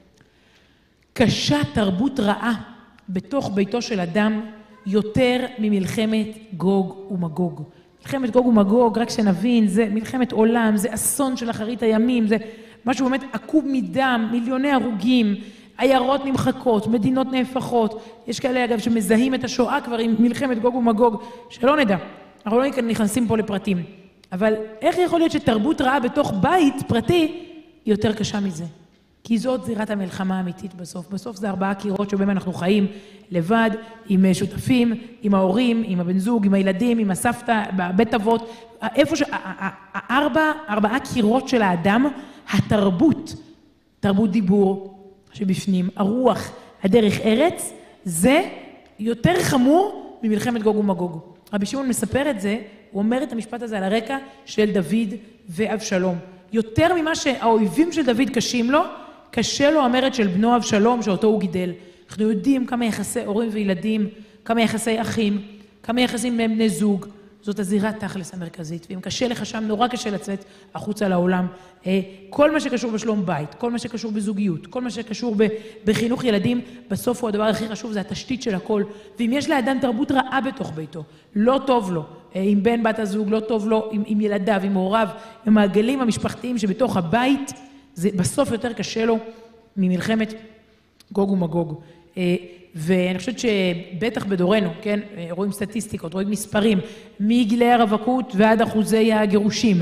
קשה תרבות רעה בתוך ביתו של אדם יותר ממלחמת גוג ומגוג. מלחמת גוג ומגוג, רק שנבין, זה מלחמת עולם, זה אסון של אחרית הימים, זה משהו באמת עקוב מדם, מיליוני הרוגים, עיירות נמחקות, מדינות נהפכות. יש כאלה אגב שמזהים את השואה כבר עם מלחמת גוג ומגוג, שלא נדע, אנחנו לא נכנסים פה לפרטים. אבל איך יכול להיות שתרבות רעה בתוך בית פרטי היא יותר קשה מזה? כי זאת זירת המלחמה האמיתית בסוף. בסוף זה ארבעה קירות שבהם אנחנו חיים לבד, עם שותפים, עם ההורים, עם הבן זוג, עם הילדים, עם הסבתא, בבית אבות. איפה ש... הארבע, ארבעה קירות של האדם, התרבות, תרבות דיבור שבפנים, הרוח, הדרך ארץ, זה יותר חמור ממלחמת גוג ומגוג. רבי שמעון מספר את זה, הוא אומר את המשפט הזה על הרקע של דוד ואבשלום. יותר ממה שהאויבים של דוד קשים לו, קשה לו המרד של בנו אבשלום שאותו הוא גידל. אנחנו יודעים כמה יחסי הורים וילדים, כמה יחסי אחים, כמה יחסים בין בני זוג. זאת הזירה תכלס המרכזית, ואם קשה לך שם, נורא קשה לצאת החוצה לעולם. כל מה שקשור בשלום בית, כל מה שקשור בזוגיות, כל מה שקשור בחינוך ילדים, בסוף הוא הדבר הכי חשוב, זה התשתית של הכל. ואם יש לאדם תרבות רעה בתוך ביתו, לא טוב לו, עם בן בת הזוג, לא טוב לו, עם, עם ילדיו, עם הוריו, עם מעגלים המשפחתיים שבתוך הבית, זה בסוף יותר קשה לו ממלחמת גוג ומגוג. ואני חושבת שבטח בדורנו, כן, רואים סטטיסטיקות, רואים מספרים, מגילי הרווקות ועד אחוזי הגירושים,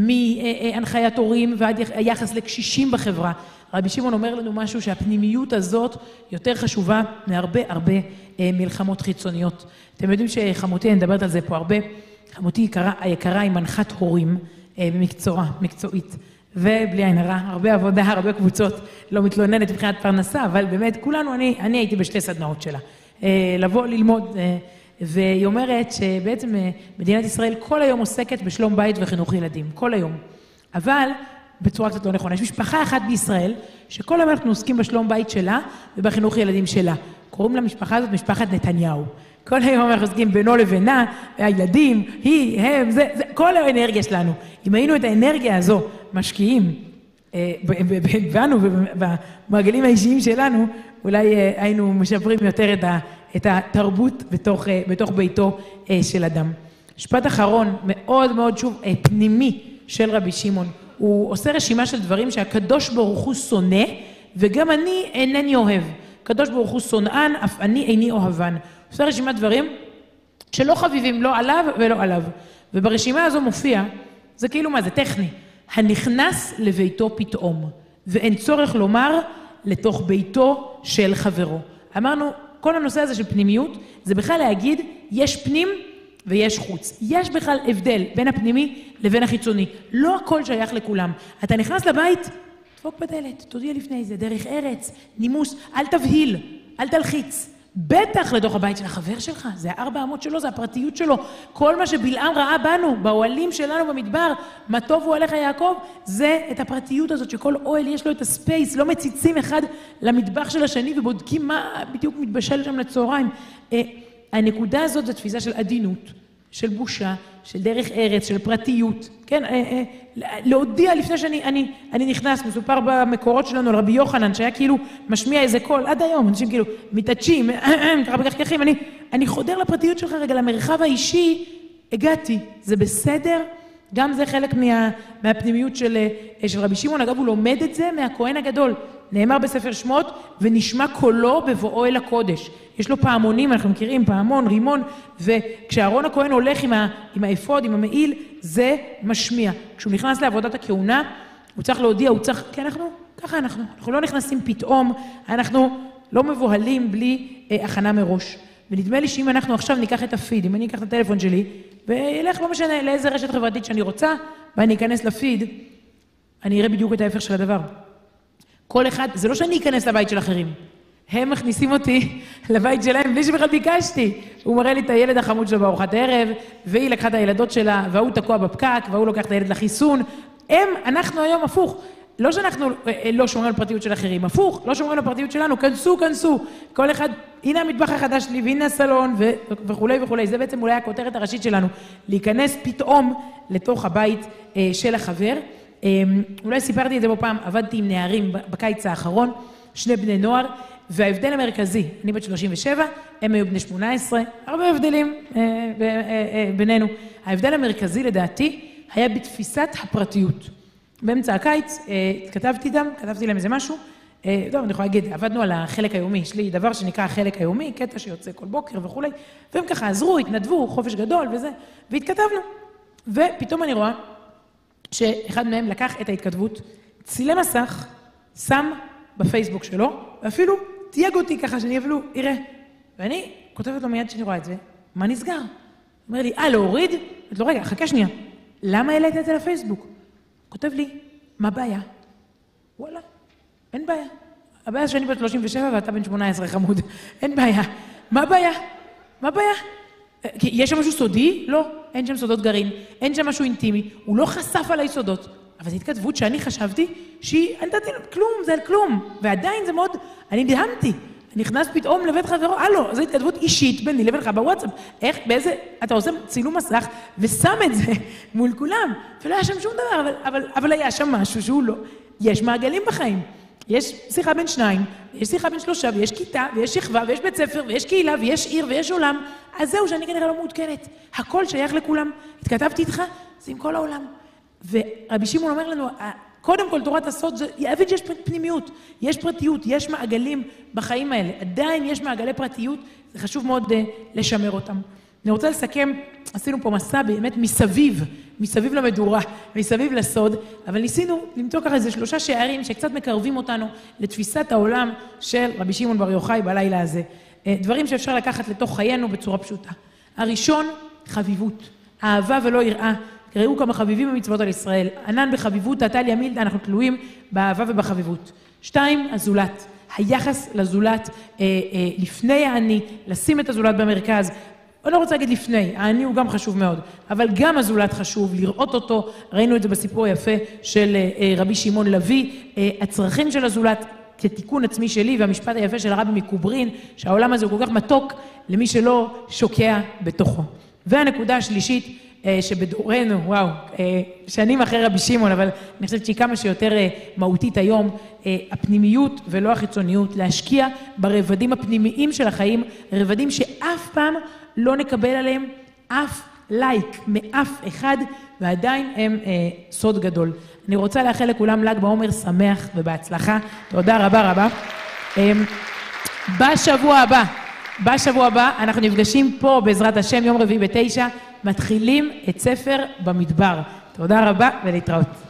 מהנחיית הורים ועד היחס לקשישים בחברה. רבי שמעון אומר לנו משהו שהפנימיות הזאת יותר חשובה מהרבה הרבה מלחמות חיצוניות. אתם יודעים שחמותי, אני מדברת על זה פה הרבה, חמותי היקרה, היקרה היא מנחת הורים במקצועה, מקצועית. ובלי עין הרע, הרבה עבודה, הרבה קבוצות, לא מתלוננת מבחינת פרנסה, אבל באמת כולנו, אני, אני הייתי בשתי סדנאות שלה. לבוא, ללמוד, והיא אומרת שבעצם מדינת ישראל כל היום עוסקת בשלום בית וחינוך ילדים, כל היום. אבל בצורה קצת לא נכונה, יש משפחה אחת בישראל, שכל היום אנחנו עוסקים בשלום בית שלה ובחינוך ילדים שלה. קוראים למשפחה הזאת משפחת נתניהו. כל היום אנחנו עוסקים בינו לבינה, הילדים, היא, הם, זה, זה, כל האנרגיה שלנו. אם היינו את האנרגיה הזו משקיעים בנו ובמעגלים האישיים שלנו, אולי היינו משפרים יותר את, ה, את התרבות בתוך, בתוך ביתו של אדם. משפט אחרון, מאוד מאוד שוב פנימי של רבי שמעון. הוא עושה רשימה של דברים שהקדוש ברוך הוא שונא, וגם אני אינני אוהב. הקדוש ברוך הוא שונאן, אף אני איני אוהבן. הוא עושה רשימת דברים שלא חביבים, לא עליו ולא עליו. וברשימה הזו מופיע, זה כאילו מה, זה טכני. הנכנס לביתו פתאום, ואין צורך לומר לתוך ביתו של חברו. אמרנו, כל הנושא הזה של פנימיות, זה בכלל להגיד, יש פנים ויש חוץ. יש בכלל הבדל בין הפנימי לבין החיצוני. לא הכל שייך לכולם. אתה נכנס לבית, דפוק בדלת, תודיע לפני זה, דרך ארץ, נימוס, אל תבהיל, אל תלחיץ. בטח לתוך הבית של החבר שלך, זה הארבע אמות שלו, זה הפרטיות שלו. כל מה שבלעם ראה בנו, באוהלים שלנו במדבר, מה טוב הוא עליך יעקב, זה את הפרטיות הזאת, שכל אוהל יש לו את הספייס, לא מציצים אחד למטבח של השני ובודקים מה בדיוק מתבשל שם לצהריים. הנקודה הזאת זה תפיסה של עדינות, של בושה, של דרך ארץ, של פרטיות. כן, להודיע לפני שאני אני, אני נכנס, מסופר במקורות שלנו על רבי יוחנן, שהיה כאילו משמיע איזה קול, עד היום, אנשים כאילו מתעדשים, ככה בכך ככים, אני, אני חודר לפרטיות שלך רגע, למרחב האישי, הגעתי, זה בסדר? גם זה חלק מה, מהפנימיות של, של רבי שמעון, אגב הוא לומד את זה מהכהן הגדול, נאמר בספר שמות, ונשמע קולו בבואו אל הקודש. יש לו פעמונים, אנחנו מכירים, פעמון, רימון, וכשאהרון הכהן הולך עם, ה, עם האפוד, עם המעיל, זה משמיע. כשהוא נכנס לעבודת הכהונה, הוא צריך להודיע, הוא צריך, כי אנחנו, ככה אנחנו, אנחנו לא נכנסים פתאום, אנחנו לא מבוהלים בלי אה, הכנה מראש. ונדמה לי שאם אנחנו עכשיו ניקח את הפיד, אם אני אקח את הטלפון שלי, וילך לא משנה לאיזה רשת חברתית שאני רוצה, ואני אכנס לפיד, אני אראה בדיוק את ההפך של הדבר. כל אחד, זה לא שאני אכנס לבית של אחרים, הם מכניסים אותי לבית שלהם בלי שבכלל ביקשתי. הוא מראה לי את הילד החמוד שלו בארוחת ערב, והיא לקחה את הילדות שלה, והוא תקוע בפקק, והוא לוקח את הילד לחיסון. הם, אנחנו היום הפוך. לא שאנחנו לא שומרים על פרטיות של אחרים, הפוך, לא שומרים על הפרטיות שלנו, כנסו, כנסו. כל אחד, הנה המטבח החדש שלי, והנה הסלון, ו- וכולי וכולי. זה בעצם אולי הכותרת הראשית שלנו, להיכנס פתאום לתוך הבית אה, של החבר. אה, אולי סיפרתי את זה בפעם, עבדתי עם נערים בקיץ האחרון, שני בני נוער, וההבדל המרכזי, אני בת שלושים ושבע, הם היו בני שמונה עשרה, הרבה הבדלים אה, ב- אה, אה, בינינו. ההבדל המרכזי לדעתי היה בתפיסת הפרטיות. באמצע הקיץ, כתבתי דם, כתבתי להם איזה משהו, טוב, אני יכולה להגיד, עבדנו על החלק היומי, יש לי דבר שנקרא החלק היומי, קטע שיוצא כל בוקר וכו', והם ככה עזרו, התנדבו, חופש גדול וזה, והתכתבנו. ופתאום אני רואה שאחד מהם לקח את ההתכתבות, צילם מסך, שם בפייסבוק שלו, ואפילו תייג אותי ככה שאני אפילו יראה. ואני כותבת לו מיד שאני רואה את זה, מה נסגר? הוא אומר לי, אה, להוריד? אמרתי לו, רגע, חכה שנייה, למה העלית את זה לפייסבוק? כותב לי, מה הבעיה? וואלה, אין בעיה. הבעיה שאני בת שלושים ושבע ואתה בן שמונה עשרה חמוד. אין בעיה. מה הבעיה? מה הבעיה? יש שם משהו סודי? לא. אין שם סודות גרעין. אין שם משהו אינטימי. הוא לא חשף עליי סודות. אבל זו התכתבות שאני חשבתי שהיא, אני דעתי, כלום, זה על כלום. ועדיין זה מאוד, אני נדהמתי. נכנס פתאום לבית חברו, הלו, זו התכתבות אישית ביני לבינך בוואטסאפ. איך, באיזה, אתה עושה צילום מסך ושם את זה מול כולם. ולא היה שם שום דבר, אבל, אבל, אבל היה שם משהו שהוא לא. יש מעגלים בחיים. יש שיחה בין שניים, יש שיחה בין שלושה, ויש כיתה, ויש שכבה, ויש בית ספר, ויש קהילה, ויש עיר, ויש עולם. אז זהו, שאני כנראה לא מעודכנת. הכל שייך לכולם. התכתבתי איתך, זה עם כל העולם. ורבי שמעון אומר לנו, קודם כל, תורת הסוד, זה יבין שיש פנימיות, יש פרטיות, יש מעגלים בחיים האלה. עדיין יש מעגלי פרטיות, זה חשוב מאוד uh, לשמר אותם. אני רוצה לסכם, עשינו פה מסע באמת מסביב, מסביב למדורה, מסביב לסוד, אבל ניסינו למצוא ככה איזה שלושה שערים שקצת מקרבים אותנו לתפיסת העולם של רבי שמעון בר יוחאי בלילה הזה. Uh, דברים שאפשר לקחת לתוך חיינו בצורה פשוטה. הראשון, חביבות, אהבה ולא יראה. ראו כמה חביבים במצוות על ישראל. ענן בחביבות, תתל ימיל, אנחנו תלויים באהבה ובחביבות. שתיים, הזולת. היחס לזולת אה, אה, לפני העני, לשים את הזולת במרכז. אני לא רוצה להגיד לפני, העני הוא גם חשוב מאוד, אבל גם הזולת חשוב, לראות אותו. ראינו את זה בסיפור היפה של אה, רבי שמעון לוי, אה, הצרכים של הזולת כתיקון עצמי שלי, והמשפט היפה של הרבי מקוברין, שהעולם הזה הוא כל כך מתוק למי שלא שוקע בתוכו. והנקודה השלישית, שבדורנו, וואו, שנים אחרי רבי שמעון, אבל אני חושבת שהיא כמה שיותר מהותית היום, הפנימיות ולא החיצוניות, להשקיע ברבדים הפנימיים של החיים, רבדים שאף פעם לא נקבל עליהם אף לייק מאף אחד, ועדיין הם סוד גדול. אני רוצה לאחל לכולם ל"ג בעומר שמח ובהצלחה. תודה רבה רבה. בשבוע הבא, בשבוע הבא אנחנו נפגשים פה בעזרת השם, יום רביעי בתשע, מתחילים את ספר במדבר. תודה רבה ולהתראות.